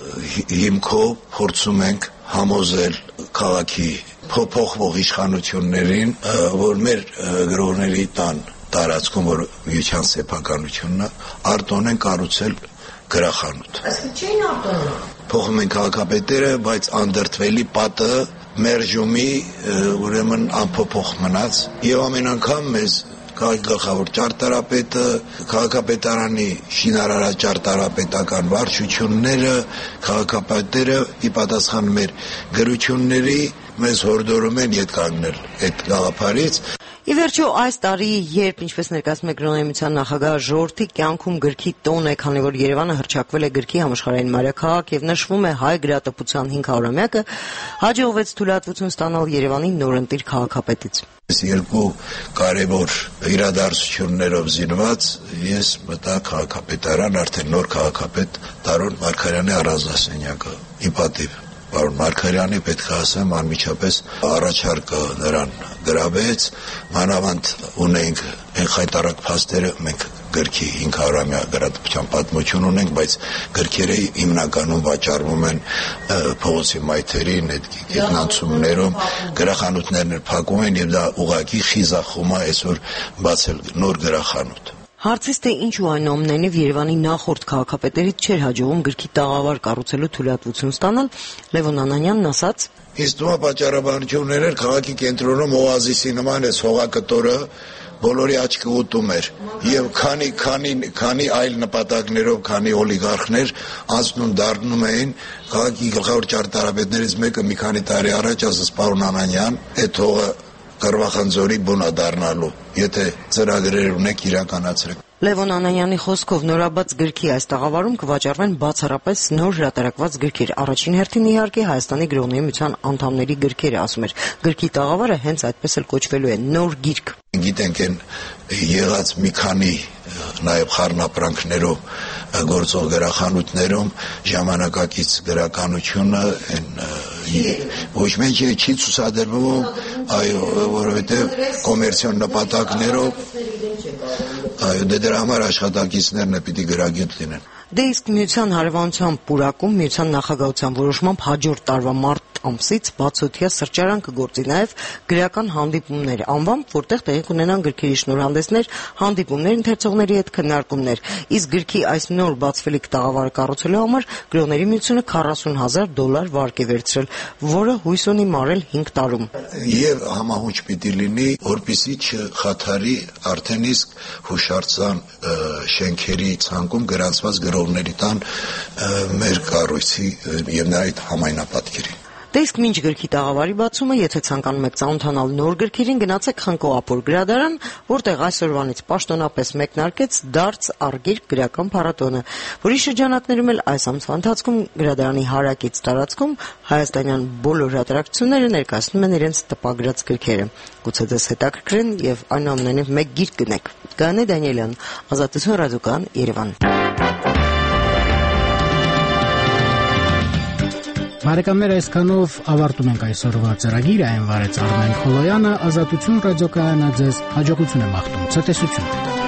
հիմքով փորձում ենք համոզել քաղաքի փոփոխվող իշխանություններին, որ մեր գրողների տան տարածքում, որ միության սեփականությունն է, արտոնեն կառուցել գրախանութ։ Այսինքն չէին արտոնում։ Փոխում են քաղաքապետերը, բայց անդրդվելի պատը մերժումի ուրեմն անփոփոխ մնաց եւ ամեն անգամ մեզ քաղաքագլխավոր ճարտարապետը, քաղաքապետարանի շինարարաճարտարապետական վարչությունները, քաղաքապետերը ի պատասխան մեր գրությունների մեզ հորդորում են ետ կանգնել այդ գաղափարից։ Ի վերջո այս տարի, երբ ինչպես ներկայացնում է Գրողների միության նախագահը, ժողովրդի կյանքում գրքի տոն է, քանի որ Երևանը հռչակվել է գրքի համաշխարհային մայրաքաղաք եւ նշվում է հայ գրատպության հինգ հարյուրամյակը, հաջողվեց թույլատվություն ստանալ Երևանի նորընտիր քաղաքապետից։ Այս երկու կարևոր իրադարձություններով զինված ես մտա քաղաքապետարան, արդեն նոր քաղաքապետ Տարոն Մարգարյանի առանձնասենյակը ի պատիվ։ պարոն Մարգարյանի, պետք է ասեմ, անմիջապես առաջարկը նրան գրավեց, մանավանդ ունենք այն խայտարակ փաստերը, մենք գրքի հինգ հարյուրամյա գրատպության պատմություն ունենք, բայց գրքերը հիմնականում վաճառվում են փողոցի մայթերին, այդ գետնանցումներում, գրախանութներն փակում են եւ դա ուղղակի խիզախում է այսօր բացել նոր գրախանութ։ Հարցից թե ինչու այնուամենայնիվ Երևանի նախորդ քաղաքապետերից չէր հաջողում գրքի տաղավար կառուցելու թույլատվություն ստանալ, Լևոն Անանյանն ասաց. Իսկ դու պատճառաբանություններ էր քաղաքի կենտրոնում օազիսի նման էս հողակտորը բոլորի աչքը ուտում էր եւ քանի քանի քանի այլ նպատակներով, քանի օլիգարխներ անցնում դառնում էին քաղաքի գլխավոր ճարտարապետներից մեկը մի քանի տարի առաջ ասաց պարոն Անանյան, այդ հողը Կռվախանձորի բունա դառնալու, եթե ծրագրեր ունեք իրականացրեք։ Լևոն Անանյանի խոսքով նորաբաց գրքի այս տաղավարում կվաճառվեն բացառապես նոր հրատարակված գրքեր։ Առաջին հերթին իհարկե Հայաստանի գրողների միության անդամների գրքերը, ասում էր։ Գրքի տաղավարը հենց այդպես էլ կոչվելու է նոր գիրք։ Գիտենք են եղած մի քանի նաև խառնապրանքներով գործող գրախանութներում ժամանակակից գրականությունը ոչ մեկ չի ցուցադրվում, այո, որովհետև կոմերցիոն նպատակներով, այո, դրա համար աշխատակիցներն պիտի գրագետ լինեն։ Դե իսկ միության հարևանության պուրակում միության նախագահության որոշմամբ հաջորդ տարվա մարտ ամսից բացօթյա սրճարան կգործի նաև գրական հանդիպումներ անվամբ, որտեղ տեղի կունենան գրքերի շնորհանդեսներ, հանդիպումներ, ընթերցողների հետ քննարկումներ։ Իսկ գրքի այս նոր բացվելիք տաղավարը կառուցելու համար գրողների միությունը քառասուն հազար դոլար վարկ է վերցրել, որը հույս ունի մարել հինգ տարում։ Եվ համահունչ պիտի լինի, որպեսզի չխաթարի արդեն իսկ հուշարձան շենքերի ցանկում գրանցված գրողների տան մեր կառույցի եւ նրա համայնապատկերի։ Դե իսկ մինչ գրքի տաղավարի բացումը, եթե ցանկանում եք ծանոթանալ նոր գրքերին, գնացեք Խնկո Ապոր գրադարան, որտեղ այսօրվանից պաշտոնապես մեկնարկեց Դարձ Արգիր գրական փառատոնը, որի շրջանակներում էլ այս ամսվա ընթացքում գրադարանի հարակից տարածքում հայաստանյան բոլոր հրատարակությունները ներկայացնում են իրենց տպագրած գրքերը։ Գուցե ձեզ հետաքրքրեն եւ այնուամենայնիվ մեկ գիրք գնեք։ Գանե Դանիելյան, Ազատություն ռադիոկայան, Երևան։ Բարեկամներ, այսքանով ավարտում ենք այսօրվա ծրագիրը, այն վարեց Արմեն Խոլոյանը, Ազատություն ռադիոկայանը ձեզ հաջողություն է մաղթում, ցտեսություն։